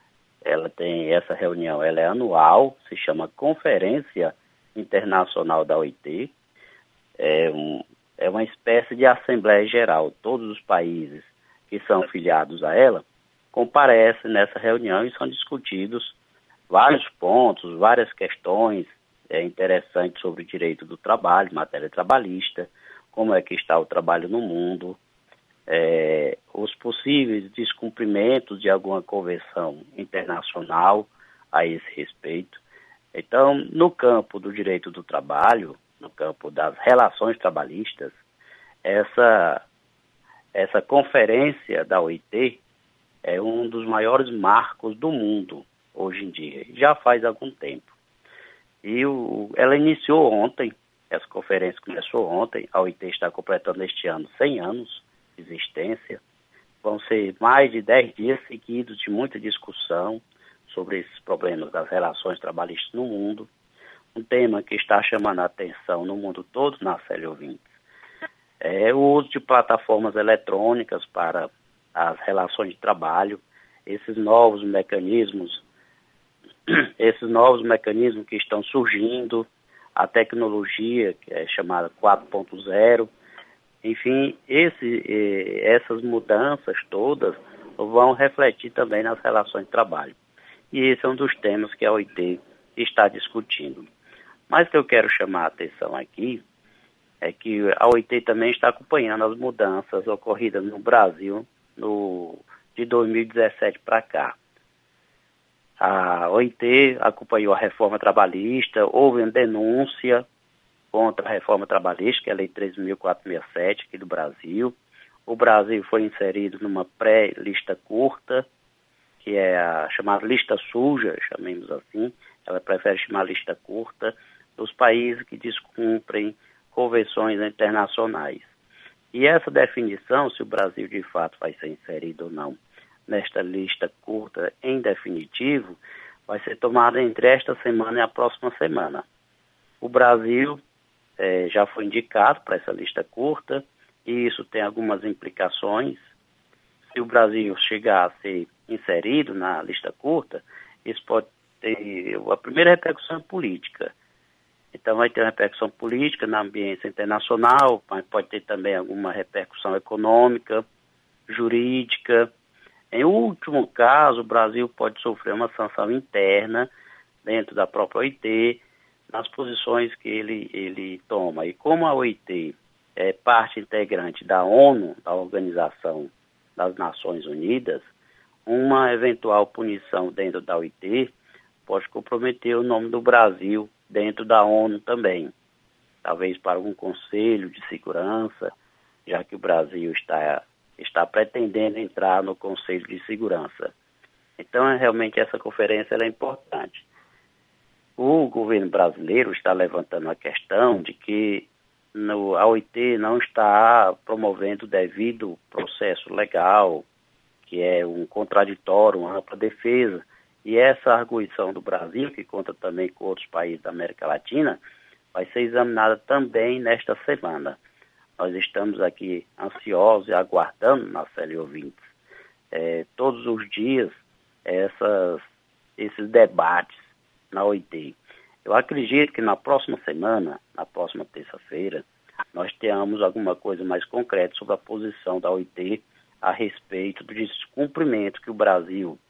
ela tem essa reunião, ela é anual, se chama Conferência Internacional da O I T, é, um, é uma espécie de Assembleia Geral. Todos os países que são filiados a ela comparecem nessa reunião e são discutidos vários pontos, várias questões é, interessantes sobre o direito do trabalho, matéria trabalhista, como é que está o trabalho no mundo, é, os possíveis descumprimentos de alguma convenção internacional a esse respeito. Então, no campo do direito do trabalho, no campo das relações trabalhistas, essa, essa conferência da O I T é um dos maiores marcos do mundo hoje em dia, já faz algum tempo. E o, ela iniciou ontem, essa conferência começou ontem, a O I T está completando este ano cem anos de existência. Vão ser mais de dez dias seguidos de muita discussão sobre esses problemas das relações trabalhistas no mundo. Um tema que está chamando a atenção no mundo todo, Nacélio ouvintes, é o uso de plataformas eletrônicas para as relações de trabalho, esses novos mecanismos, esses novos mecanismos que estão surgindo, a tecnologia que é chamada quatro ponto zero, enfim, esse, eh, essas mudanças todas vão refletir também nas relações de trabalho. E esse é um dos temas que a O I T está discutindo. Mas o que eu quero chamar a atenção aqui é que a O I T também está acompanhando as mudanças ocorridas no Brasil no, de dois mil e dezessete para cá. A O I T acompanhou a reforma trabalhista, houve uma denúncia contra a reforma trabalhista, que é a Lei treze mil quatrocentos e sessenta e sete aqui do Brasil. O Brasil foi inserido numa pré-lista curta, que é a chamada lista suja, chamemos assim, ela prefere chamar lista curta, dos países que descumprem convenções internacionais. E essa definição, se o Brasil de fato vai ser inserido ou não nesta lista curta em definitivo, vai ser tomada entre esta semana e a próxima semana. O Brasil eh, já foi indicado para essa lista curta, e isso tem algumas implicações. Se o Brasil chegar a ser inserido na lista curta, isso pode ter a primeira repercussão política. Então vai ter uma repercussão política na ambiência internacional, mas pode ter também alguma repercussão econômica, jurídica. Em último caso, o Brasil pode sofrer uma sanção interna dentro da própria O I T, nas posições que ele, ele toma. E como a O I T é parte integrante da ONU, da Organização das Nações Unidas, uma eventual punição dentro da O I T pode comprometer o nome do Brasil dentro da ONU também, talvez para algum conselho de segurança, já que o Brasil está, está pretendendo entrar no Conselho de Segurança. Então, realmente, essa conferência ela é importante. O governo brasileiro está levantando a questão de que no, a O I T não está promovendo o devido processo legal, que é um contraditório, uma ampla defesa. E essa arguição do Brasil, que conta também com outros países da América Latina, vai ser examinada também nesta semana. Nós estamos aqui ansiosos e aguardando, Nacélio ouvintes, é, todos os dias essas, esses debates na O I T. Eu acredito que na próxima semana, na próxima terça-feira, nós tenhamos alguma coisa mais concreta sobre a posição da O I T a respeito do descumprimento que o Brasil,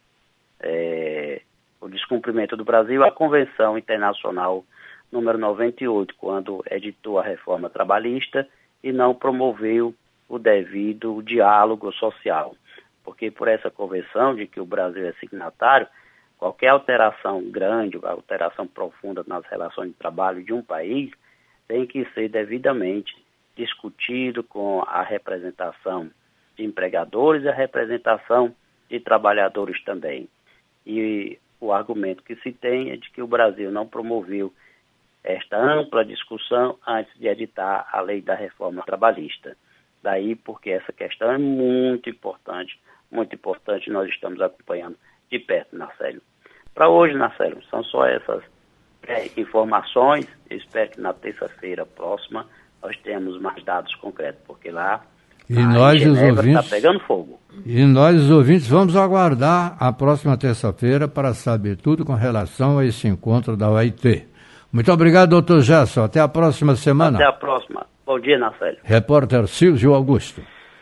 é, o descumprimento do Brasil à Convenção Internacional número noventa e oito, quando editou a reforma trabalhista e não promoveu o devido diálogo social. Porque por essa convenção de que o Brasil é signatário, qualquer alteração grande, alteração profunda nas relações de trabalho de um país, tem que ser devidamente discutido com a representação de empregadores e a representação de trabalhadores também. E o argumento que se tem é de que o Brasil não promoveu esta ampla discussão antes de editar a lei da reforma trabalhista. Daí porque essa questão é muito importante, muito importante, nós estamos acompanhando de perto, Nacélio. Para hoje, Nacélio, são só essas é, informações. Eu espero que na terça-feira próxima nós tenhamos mais dados concretos, porque lá E nós, os ouvintes, está pegando fogo. E nós, os ouvintes, vamos aguardar a próxima terça-feira para saber tudo com relação a esse encontro da O I T. Muito obrigado, doutor Gerson. Até a próxima semana. Até a próxima. Bom dia, Nacélio. Repórter Silvio Augusto.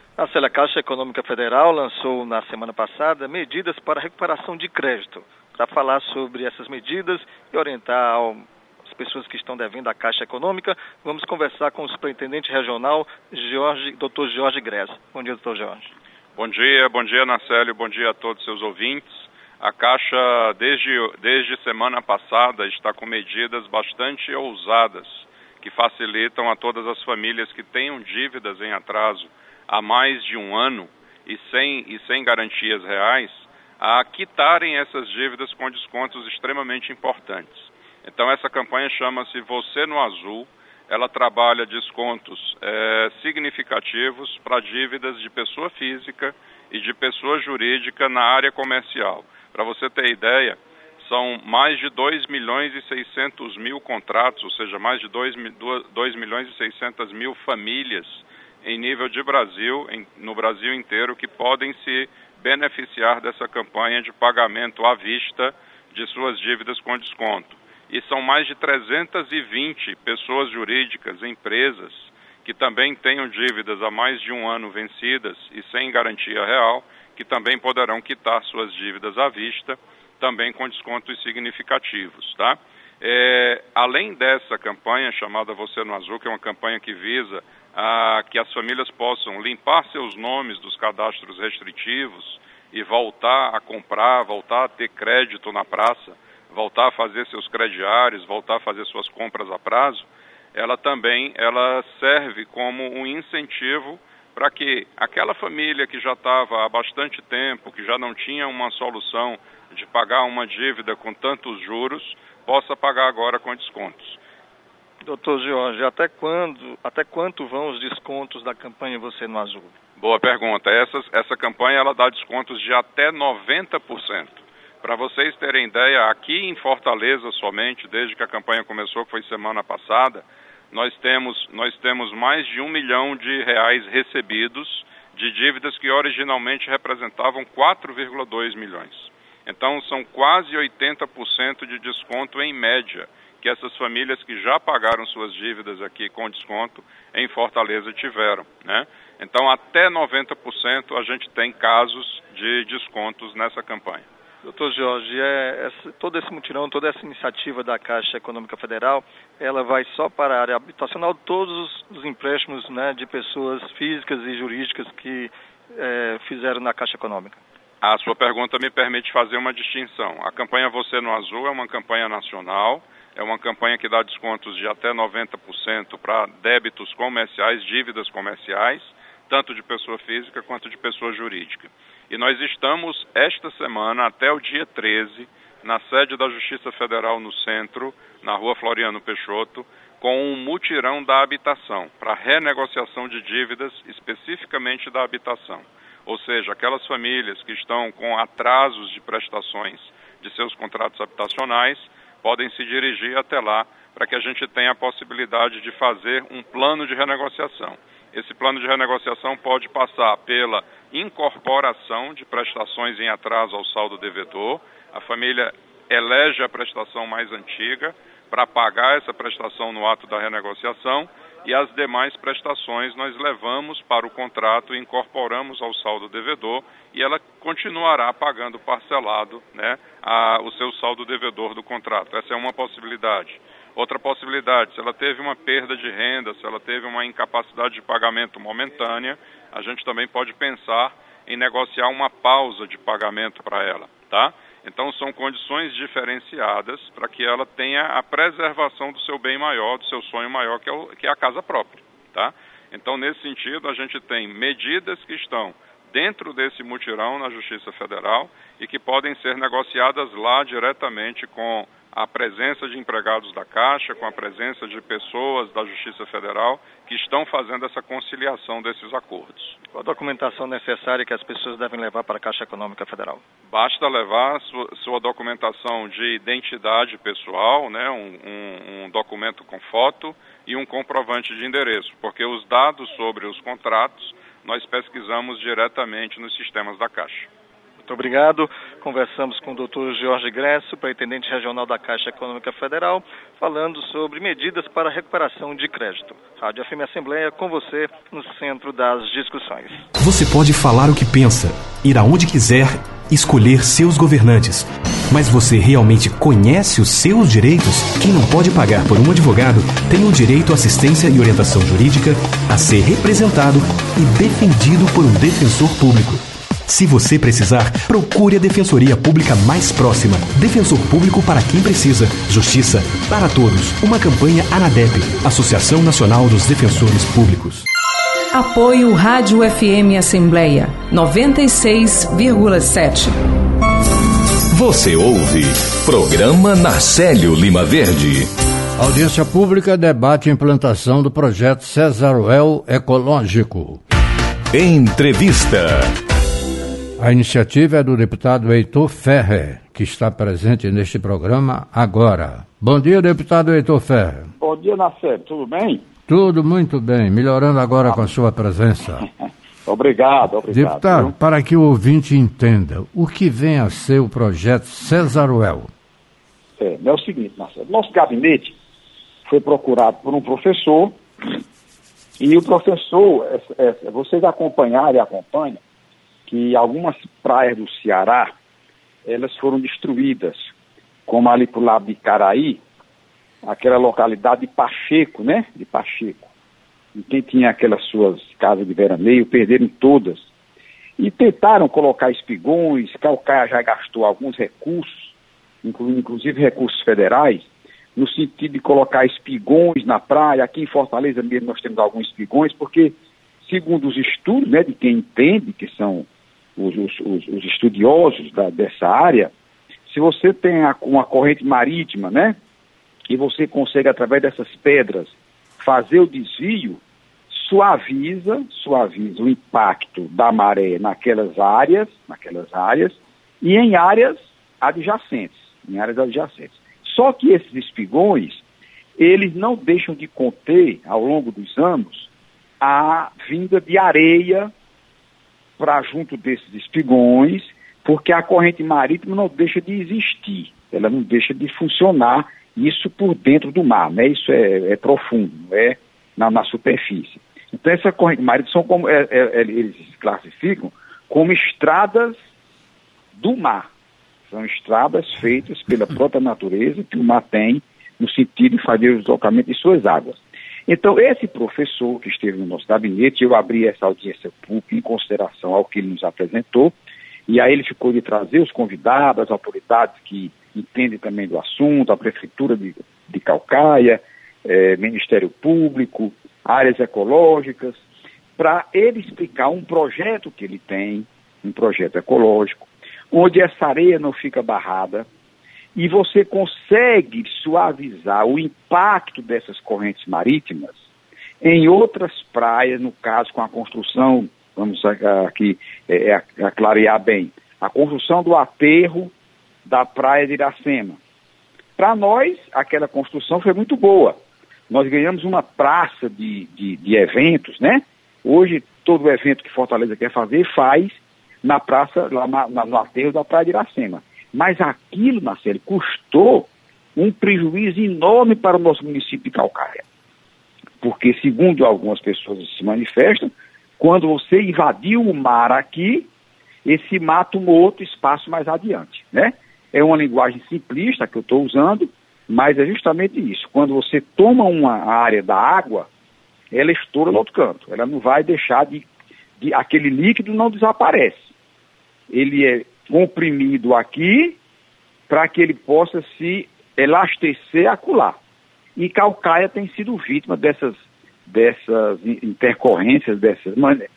A Caixa Econômica Federal lançou na semana passada medidas para recuperação de crédito. Para falar sobre essas medidas e orientar ao pessoas que estão devendo à Caixa Econômica, vamos conversar com o superintendente regional, Jorge, doutor Jorge Grez. Bom dia, doutor Jorge. Bom dia, bom dia, Nacélio, bom dia a todos os seus ouvintes. A Caixa, desde, desde semana passada, está com medidas bastante ousadas, que facilitam a todas as famílias que tenham dívidas em atraso há mais de um ano e sem, e sem garantias reais, a quitarem essas dívidas com descontos extremamente importantes. Então essa campanha chama-se Você no Azul. Ela trabalha descontos é, significativos para dívidas de pessoa física e de pessoa jurídica na área comercial. Para você ter ideia, são mais de dois milhões e seiscentos mil contratos, ou seja, mais de dois milhões e seiscentas mil famílias em nível de Brasil, em, no Brasil inteiro, que podem se beneficiar dessa campanha de pagamento à vista de suas dívidas com desconto. E são mais de trezentas e vinte pessoas jurídicas, empresas, que também tenham dívidas há mais de um ano vencidas e sem garantia real, que também poderão quitar suas dívidas à vista, também com descontos significativos, tá? É, além dessa campanha chamada Você no Azul, que é uma campanha que visa a, que as famílias possam limpar seus nomes dos cadastros restritivos e voltar a comprar, voltar a ter crédito na praça, voltar a fazer seus crediários, voltar a fazer suas compras a prazo, ela também ela serve como um incentivo para que aquela família que já estava há bastante tempo, que já não tinha uma solução de pagar uma dívida com tantos juros, possa pagar agora com descontos. Doutor Jorge, até quando, até quanto vão os descontos da campanha Você no Azul? Boa pergunta. Essa, essa campanha ela dá descontos de até noventa por cento. Para vocês terem ideia, aqui em Fortaleza somente, desde que a campanha começou, que foi semana passada, nós temos, nós temos mais de um milhão de reais recebidos de dívidas que originalmente representavam quatro vírgula dois milhões. Então são quase oitenta por cento de desconto em média que essas famílias que já pagaram suas dívidas aqui com desconto em Fortaleza tiveram, né? Então até noventa por cento a gente tem casos de descontos nessa campanha. Doutor Jorge, é, é, todo esse mutirão, toda essa iniciativa da Caixa Econômica Federal, ela vai só para a área habitacional, todos os, os empréstimos, né, de pessoas físicas e jurídicas que é, fizeram na Caixa Econômica? A sua pergunta me permite fazer uma distinção. A campanha Você no Azul é uma campanha nacional, é uma campanha que dá descontos de até noventa por cento para débitos comerciais, dívidas comerciais, tanto de pessoa física quanto de pessoa jurídica. E nós estamos, esta semana, até o dia treze, na sede da Justiça Federal no centro, na rua Floriano Peixoto, com um mutirão da habitação, para renegociação de dívidas especificamente da habitação. Ou seja, aquelas famílias que estão com atrasos de prestações de seus contratos habitacionais, podem se dirigir até lá para que a gente tenha a possibilidade de fazer um plano de renegociação. Esse plano de renegociação pode passar pela incorporação de prestações em atraso ao saldo devedor. A família elege a prestação mais antiga para pagar essa prestação no ato da renegociação e as demais prestações nós levamos para o contrato e incorporamos ao saldo devedor e ela continuará pagando parcelado, né, a, o seu saldo devedor do contrato. Essa é uma possibilidade. Outra possibilidade, se ela teve uma perda de renda, se ela teve uma incapacidade de pagamento momentânea, a gente também pode pensar em negociar uma pausa de pagamento para ela, tá? Então são condições diferenciadas para que ela tenha a preservação do seu bem maior, do seu sonho maior, que é, o, que é a casa própria, tá? Então nesse sentido a gente tem medidas que estão dentro desse mutirão na Justiça Federal e que podem ser negociadas lá diretamente com a presença de empregados da Caixa, com a presença de pessoas da Justiça Federal que estão fazendo essa conciliação desses acordos. Qual a documentação necessária que as pessoas devem levar para a Caixa Econômica Federal? Basta levar sua, sua documentação de identidade pessoal, né, um, um, um documento com foto e um comprovante de endereço, porque os dados sobre os contratos nós pesquisamos diretamente nos sistemas da Caixa. Muito obrigado. Conversamos com o doutor Jorge Gresso, superintendente regional da Caixa Econômica Federal, falando sobre medidas para a recuperação de crédito. Rádio F M Assembleia, com você no centro das discussões. Você pode falar o que pensa, ir aonde quiser, escolher seus governantes. Mas você realmente conhece os seus direitos? Quem não pode pagar por um advogado tem o direito à assistência e orientação jurídica, a ser representado e defendido por um defensor público. Se você precisar, procure a Defensoria Pública mais próxima. Defensor Público para quem precisa. Justiça para todos. Uma campanha ANADEP, Associação Nacional dos Defensores Públicos. Apoio Rádio F M Assembleia noventa e seis vírgula sete. Você ouve Programa Narcélio Lima Verde. Audiência pública debate a implantação do projeto Cesaruel Ecológico. Entrevista. A iniciativa é do deputado Heitor Ferrer, que está presente neste programa agora. Bom dia, deputado Heitor Ferrer. Bom dia, Narcélio. Tudo bem? Tudo muito bem. Melhorando agora ah. com a sua presença. Obrigado, obrigado. Deputado, viu? Para que o ouvinte entenda, o que vem a ser o projeto Cesaruel? É, é o seguinte, Narcélio. Nosso gabinete foi procurado por um professor e o professor, é, é, vocês acompanharam e acompanham, que algumas praias do Ceará, elas foram destruídas, como ali para o lado de Caraí, aquela localidade de Pacheco, né? De Pacheco. E quem tinha aquelas suas casas de veraneio, perderam todas. E tentaram colocar espigões, Calcaia já gastou alguns recursos, inclusive recursos federais, no sentido de colocar espigões na praia. Aqui em Fortaleza mesmo nós temos alguns espigões, porque, segundo os estudos, né, de quem entende, que são Os, os, os estudiosos da, dessa área, se você tem a, uma corrente marítima, né, e você consegue, através dessas pedras, fazer o desvio, suaviza, suaviza o impacto da maré naquelas áreas, naquelas áreas, e em áreas adjacentes, em áreas adjacentes. Só que esses espigões, eles não deixam de conter, ao longo dos anos, a vinda de areia para junto desses espigões, porque a corrente marítima não deixa de existir, ela não deixa de funcionar, isso por dentro do mar, né? Isso é, é profundo, não é na, na superfície. Então essa corrente marítima, são como, é, é, eles classificam como estradas do mar, são estradas feitas pela própria natureza que o mar tem no sentido de fazer o deslocamento de suas águas. Então, esse professor que esteve no nosso gabinete, eu abri essa audiência pública em consideração ao que ele nos apresentou, e aí ele ficou de trazer os convidados, as autoridades que entendem também do assunto, a Prefeitura de, de Calcaia, eh, Ministério Público, áreas ecológicas, para ele explicar um projeto que ele tem, um projeto ecológico, onde essa areia não fica barrada, e você consegue suavizar o impacto dessas correntes marítimas em outras praias, no caso com a construção, vamos aqui é, é, clarear bem, a construção do aterro da praia de Iracema. Para nós, aquela construção foi muito boa. Nós ganhamos uma praça de, de, de eventos, né? Hoje, todo evento que Fortaleza quer fazer, faz na praça, lá na, na, no aterro da praia de Iracema. Mas aquilo, Marcelo, custou um prejuízo enorme para o nosso município de Calcaia. Porque, segundo algumas pessoas que se manifestam, quando você invadiu o mar aqui, esse mar tomou outro espaço mais adiante, né? É uma linguagem simplista que eu estou usando, mas é justamente isso. Quando você toma uma área da água, ela estoura no outro canto. Ela não vai deixar de... de aquele líquido não desaparece. Ele é comprimido aqui para que ele possa se elastecer acolá. E Calcaia tem sido vítima dessas, dessas intercorrências, dessas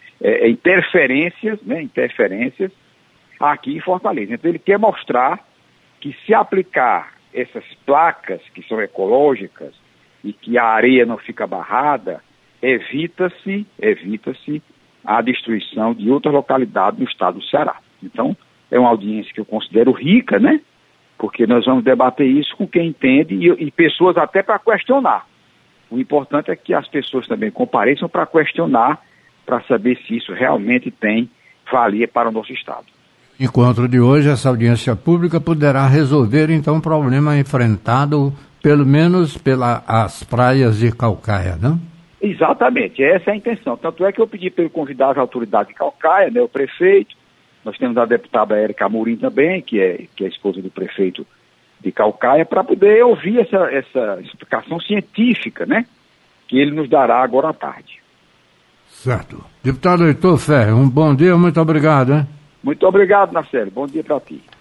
é, interferências, né, interferências aqui em Fortaleza. Então ele quer mostrar que se aplicar essas placas que são ecológicas e que a areia não fica barrada, evita-se, evita-se a destruição de outras localidades no estado do Ceará. Então, é uma audiência que eu considero rica, né? Porque nós vamos debater isso com quem entende e, e pessoas até para questionar. O importante é que as pessoas também compareçam para questionar, para saber se isso realmente tem valia para o nosso Estado. Encontro de hoje, essa audiência pública poderá resolver, então, o problema enfrentado, pelo menos, pelas praias de Caucaia, não? Exatamente, essa é a intenção. Tanto é que eu pedi para ele convidar as autoridades de Caucaia, né, o prefeito, nós temos a deputada Érica Amorim também, que é, que é esposa do prefeito de Caucaia, para poder ouvir essa, essa explicação científica, né, que ele nos dará agora à tarde. Certo. Deputado Heitor Ferre, um bom dia, muito obrigado, hein? Muito obrigado, Marcelo. Bom dia para ti.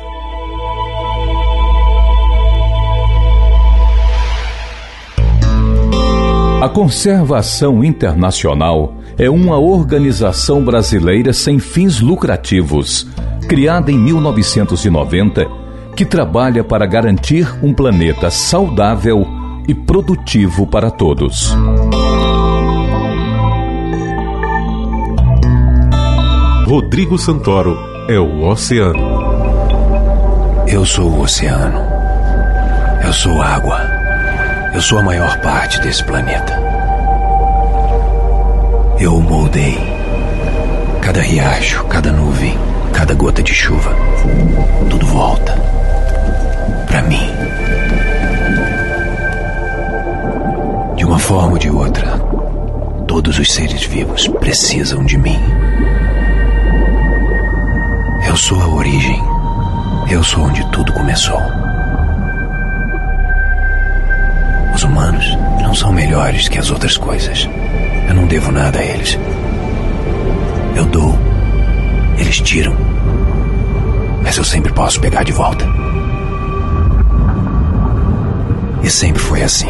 A Conservação Internacional é uma organização brasileira sem fins lucrativos, criada em mil novecentos e noventa, que trabalha para garantir um planeta saudável e produtivo para todos. Rodrigo Santoro é o oceano. Eu sou o oceano. Eu sou água. Eu sou a maior parte desse planeta. Eu o moldei. Cada riacho, cada nuvem, cada gota de chuva, tudo volta pra mim. De uma forma ou de outra, todos os seres vivos precisam de mim. Eu sou a origem. Eu sou onde tudo começou. Os humanos não são melhores que as outras coisas. Eu não devo nada a eles. Eu dou. Eles tiram. Mas eu sempre posso pegar de volta. E sempre foi assim.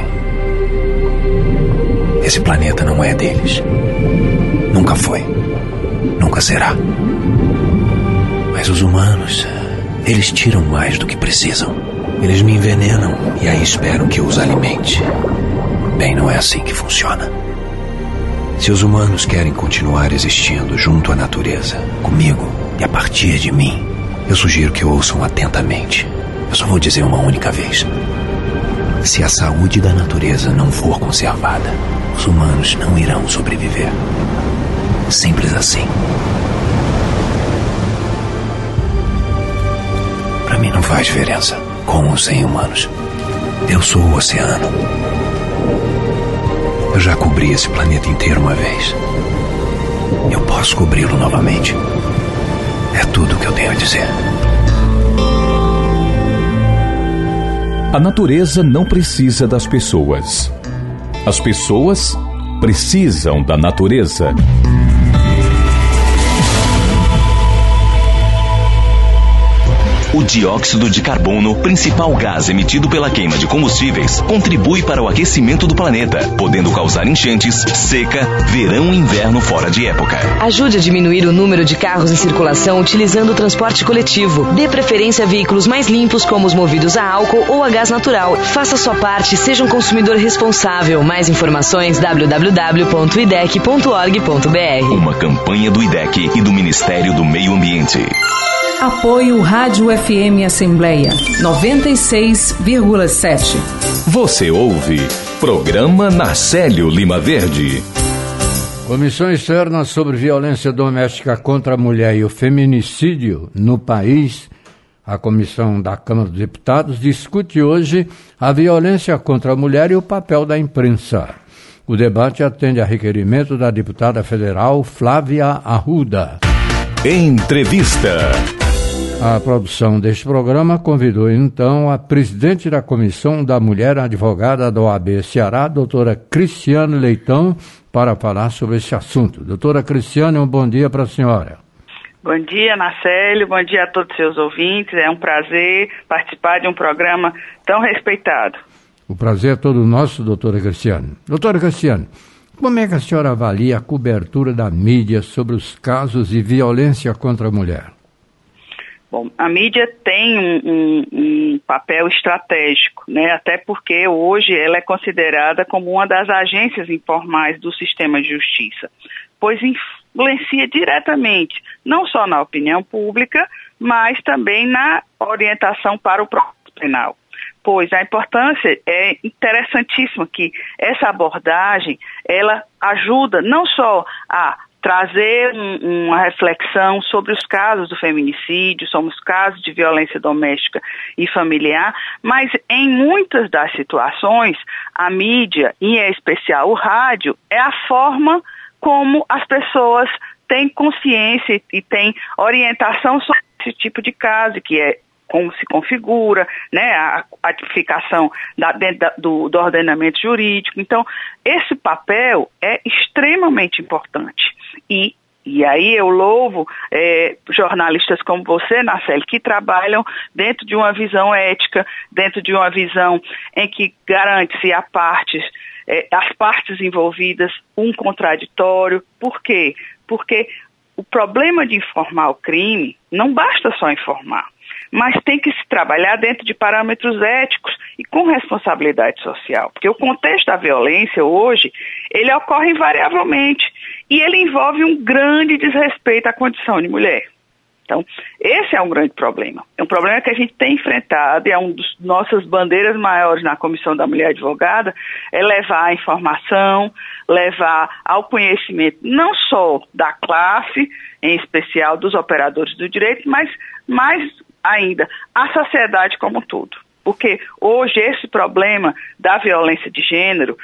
Esse planeta não é deles. Nunca foi. Nunca será. Mas os humanos, eles tiram mais do que precisam. Eles me envenenam e aí esperam que eu os alimente. Bem, não é assim que funciona. Se os humanos querem continuar existindo junto à natureza, comigo e a partir de mim, eu sugiro que ouçam atentamente. Eu só vou dizer uma única vez. Se a saúde da natureza não for conservada, os humanos não irão sobreviver. Simples assim. Para mim não faz diferença, com ou sem humanos. Eu sou o oceano. Eu já cobri esse planeta inteiro uma vez. Eu posso cobri-lo novamente. É tudo o que eu tenho a dizer. A natureza não precisa das pessoas. As pessoas precisam da natureza. O dióxido de carbono, principal gás emitido pela queima de combustíveis, contribui para o aquecimento do planeta, podendo causar enchentes, seca, verão e inverno fora de época. Ajude a diminuir o número de carros em circulação utilizando o transporte coletivo. Dê preferência a veículos mais limpos, como os movidos a álcool ou a gás natural. Faça sua parte e seja um consumidor responsável. Mais informações w w w ponto i d e c ponto org ponto b r. Uma campanha do I D E C e do Ministério do Meio Ambiente. Apoio Rádio F M Assembleia noventa e seis vírgula sete. Você ouve Programa Narcélio Lima Verde. Comissão Externa sobre Violência Doméstica contra a Mulher e o Feminicídio no país. A Comissão da Câmara dos Deputados discute hoje a violência contra a mulher e o papel da imprensa. O debate atende a requerimento da deputada federal Flávia Arruda. Entrevista. A produção deste programa convidou então a presidente da Comissão da Mulher, advogada da O A B Ceará, doutora Cristiane Leitão, para falar sobre esse assunto. Doutora Cristiane, um bom dia para a senhora. Bom dia, Marcelo, bom dia a todos os seus ouvintes. É um prazer participar de um programa tão respeitado. O prazer é todo nosso, doutora Cristiane. Doutora Cristiane, como é que a senhora avalia a cobertura da mídia sobre os casos de violência contra a mulher? Bom, a mídia tem um, um, um papel estratégico, né? Até porque hoje ela é considerada como uma das agências informais do sistema de justiça, pois influencia diretamente, não só na opinião pública, mas também na orientação para o processo penal. Pois a importância é interessantíssima que essa abordagem, ela ajuda não só a trazer um, uma reflexão sobre os casos do feminicídio, sobre os casos de violência doméstica e familiar, mas em muitas das situações, a mídia, e em especial o rádio, é a forma como as pessoas têm consciência e têm orientação sobre esse tipo de caso, que é como se configura, né, a, a tipificação da, dentro da, do, do ordenamento jurídico. Então, esse papel é extremamente importante. E, e aí eu louvo é, jornalistas como você, Narcélio, que trabalham dentro de uma visão ética, dentro de uma visão em que garante-se a partes, é, as partes envolvidas um contraditório. Por quê? Porque o problema de informar o crime não basta só informar, mas tem que se trabalhar dentro de parâmetros éticos e com responsabilidade social. Porque o contexto da violência hoje, ele ocorre invariavelmente e ele envolve um grande desrespeito à condição de mulher. Então, esse é um grande problema. É um problema que a gente tem enfrentado e é uma das nossas bandeiras maiores na Comissão da Mulher Advogada, é levar a informação, levar ao conhecimento não só da classe, em especial dos operadores do direito, mas mais ainda a sociedade como um todo. Porque hoje esse problema da violência de gênero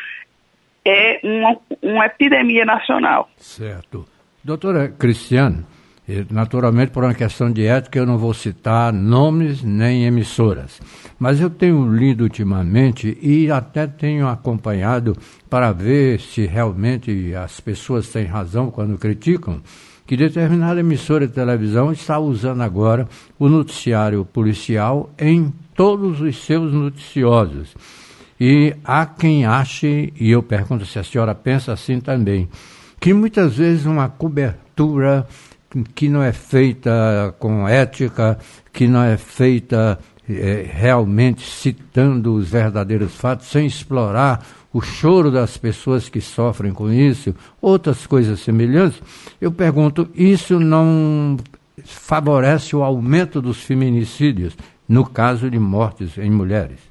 é uma, uma epidemia nacional. Certo. Doutora Cristiane, naturalmente, por uma questão de ética, eu não vou citar nomes nem emissoras. Mas eu tenho lido ultimamente e até tenho acompanhado para ver se realmente as pessoas têm razão quando criticam, que determinada emissora de televisão está usando agora o noticiário policial em todos os seus noticiosos. E há quem ache, e eu pergunto se a senhora pensa assim também, que muitas vezes uma cobertura que não é feita com ética, que não é feita é, realmente citando os verdadeiros fatos, sem explorar o choro das pessoas que sofrem com isso, outras coisas semelhantes, eu pergunto, isso não favorece o aumento dos feminicídios, no caso de mortes em mulheres?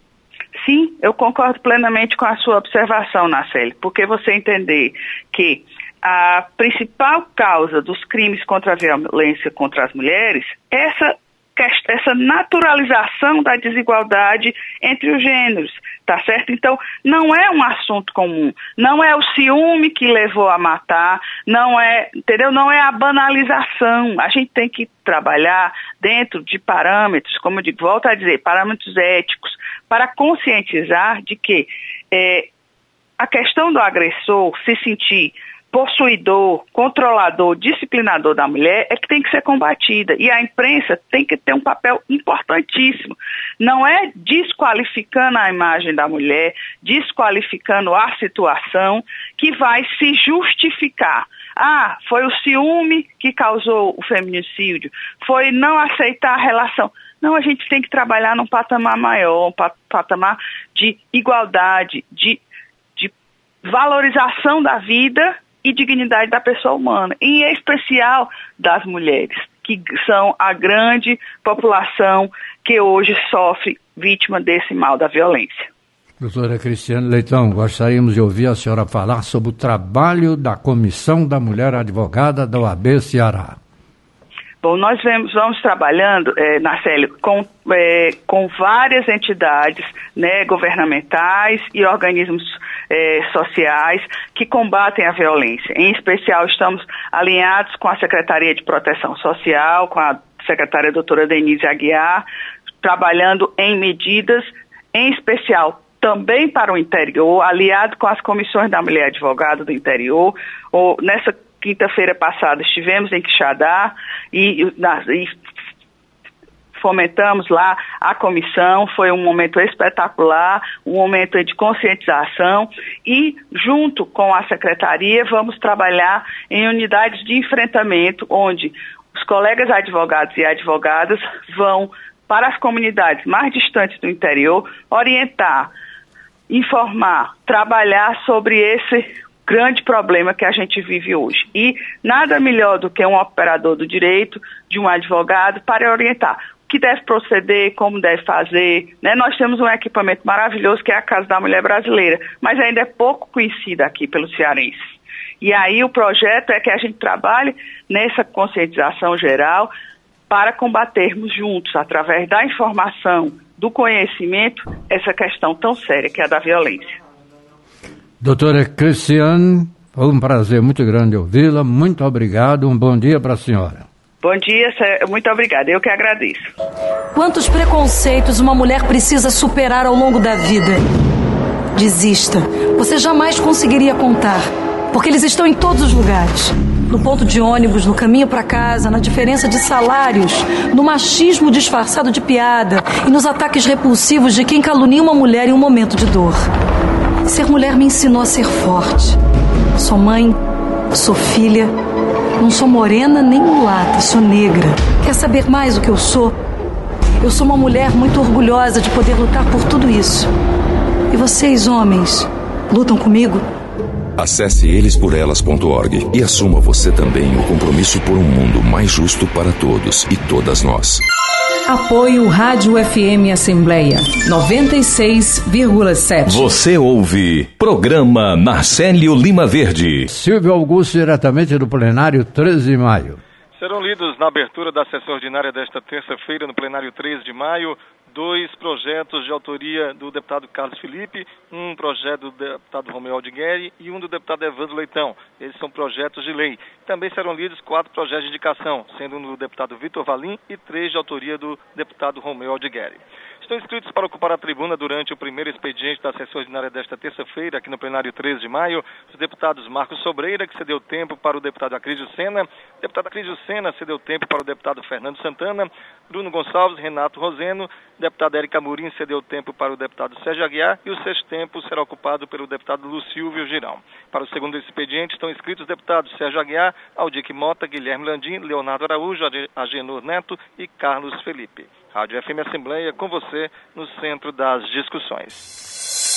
Sim, eu concordo plenamente com a sua observação, Narcélio, porque você entender que a principal causa dos crimes contra a violência contra as mulheres é essa, essa naturalização da desigualdade entre os gêneros, tá certo? Então, não é um assunto comum, não é o ciúme que levou a matar, não é, entendeu? Não é a banalização. A gente tem que trabalhar dentro de parâmetros, como eu digo, volto a dizer, parâmetros éticos, para conscientizar de que é, a questão do agressor se sentir possuidor, controlador, disciplinador da mulher é que tem que ser combatida. E a imprensa tem que ter um papel importantíssimo. Não é desqualificando a imagem da mulher, desqualificando a situação que vai se justificar. Ah, foi o ciúme que causou o feminicídio, foi não aceitar a relação. Não, a gente tem que trabalhar num patamar maior, um patamar de igualdade, de, de valorização da vida e dignidade da pessoa humana, em especial das mulheres, que são a grande população que hoje sofre vítima desse mal da violência. Doutora Cristiane Leitão, gostaríamos de ouvir a senhora falar sobre o trabalho da Comissão da Mulher Advogada da O A B Ceará. Bom, nós vemos, vamos trabalhando, é, Narcélio, com, é, com várias entidades, né, governamentais e organismos é, sociais que combatem a violência. Em especial, estamos alinhados com a Secretaria de Proteção Social, com a secretária doutora Denise Aguiar, trabalhando em medidas, em especial também para o interior, aliado com as comissões da mulher advogada do interior. Ou, nessa quinta-feira passada estivemos em Quixadá e, e fomentamos lá a comissão, foi um momento espetacular, um momento de conscientização e junto com a secretaria vamos trabalhar em unidades de enfrentamento onde os colegas advogados e advogadas vão para as comunidades mais distantes do interior orientar, informar, trabalhar sobre esse grande problema que a gente vive hoje. E nada melhor do que um operador do direito, de um advogado, para orientar o que deve proceder, como deve fazer. Né? Nós temos um equipamento maravilhoso que é a Casa da Mulher Brasileira, mas ainda é pouco conhecida aqui pelos cearenses. E aí o projeto é que a gente trabalhe nessa conscientização geral para combatermos juntos, através da informação, do conhecimento, essa questão tão séria que é a da violência. Doutora Cristiane, foi um prazer muito grande ouvi-la. Muito obrigado. Um bom dia para a senhora. Bom dia, muito obrigada. Eu que agradeço. Quantos preconceitos uma mulher precisa superar ao longo da vida? Desista. Você jamais conseguiria contar, porque eles estão em todos os lugares. No ponto de ônibus, no caminho para casa, na diferença de salários, no machismo disfarçado de piada e nos ataques repulsivos de quem calunia uma mulher em um momento de dor. Ser mulher me ensinou a ser forte. Sou mãe, sou filha, não sou morena nem mulata, sou negra. Quer saber mais do que eu sou? Eu sou uma mulher muito orgulhosa de poder lutar por tudo isso. E vocês, homens, lutam comigo? Acesse eles por elas ponto org e assuma você também o compromisso por um mundo mais justo para todos e todas nós. Apoio Rádio F M Assembleia noventa e seis vírgula sete. Você ouve Programa Narcélio Lima Verde. Silvio Augusto, diretamente do plenário treze de maio. Serão lidos na abertura da sessão ordinária desta terça-feira, no plenário treze de maio, dois projetos de autoria do deputado Carlos Felipe, um projeto do deputado Romeu Aldigueri e um do deputado Evandro Leitão. Esses são projetos de lei. Também serão lidos quatro projetos de indicação, sendo um do deputado Vitor Valim e três de autoria do deputado Romeu Aldigueri. Estão inscritos para ocupar a tribuna durante o primeiro expediente da sessão ordinária desta terça-feira, aqui no plenário treze de maio, os deputados Marcos Sobreira, que cedeu tempo para o deputado Acrídio Sena, o deputado Acrídio Sena cedeu tempo para o deputado Fernando Santana, Bruno Gonçalves, Renato Roseno, deputada Érica Amorim cedeu tempo para o deputado Sérgio Aguiar e o sexto tempo será ocupado pelo deputado Lucílvio Girão. Para o segundo expediente estão inscritos os deputados Sérgio Aguiar, Aldic Mota, Guilherme Landim, Leonardo Araújo, Agenor Neto e Carlos Felipe. Rádio F M Assembleia, com você no centro das discussões.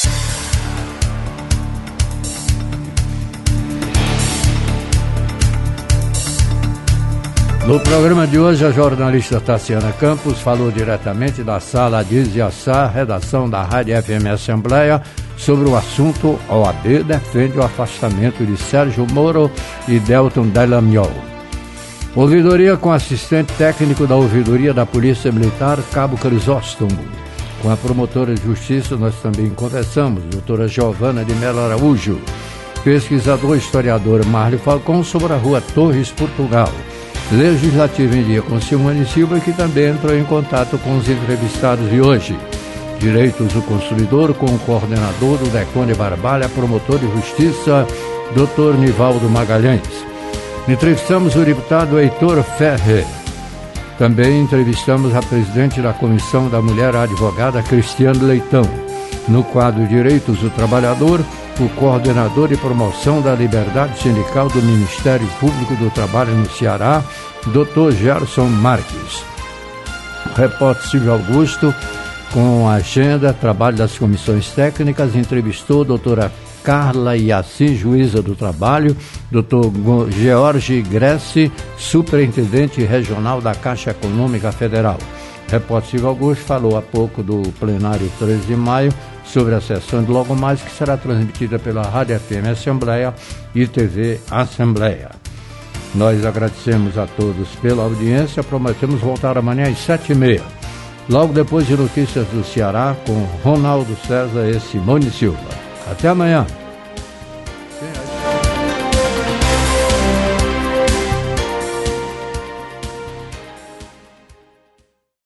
No programa de hoje, a jornalista Tassiana Campos falou diretamente da sala Diz e Assar, redação da Rádio F M Assembleia, sobre o assunto O A B defende o afastamento de Sérgio Moro e Deltan Dallagnol. Ouvidoria com assistente técnico da Ouvidoria da Polícia Militar, Cabo Crisóstomo. Com a promotora de justiça nós também conversamos, doutora Giovana de Mello Araújo. Pesquisador e historiador Marlio Falcão sobre a rua Torres, Portugal. Legislativo em Dia com Simone Silva, que também entrou em contato com os entrevistados de hoje. Direitos do Consumidor com o coordenador do DECON de Barbalha, promotor de justiça, doutor Nivaldo Magalhães. Entrevistamos o deputado Heitor Ferrer. Também entrevistamos a presidente da Comissão da Mulher, a advogada Cristiane Leitão. No quadro Direitos do Trabalhador, o coordenador de promoção da liberdade sindical do Ministério Público do Trabalho no Ceará, doutor Gerson Marques. O repórter Silvio Augusto, com a agenda, trabalho das comissões técnicas, entrevistou a doutora Carla Iacim, juíza do trabalho, doutor George Gressi, superintendente regional da Caixa Econômica Federal. O repórter Silvio Augusto falou há pouco do plenário treze de maio, sobre a sessão de logo mais, que será transmitida pela Rádio F M Assembleia e T V Assembleia. Nós agradecemos a todos pela audiência, prometemos voltar amanhã às sete e meia. Logo depois de notícias do Ceará, com Ronaldo César e Simone Silva. Até amanhã.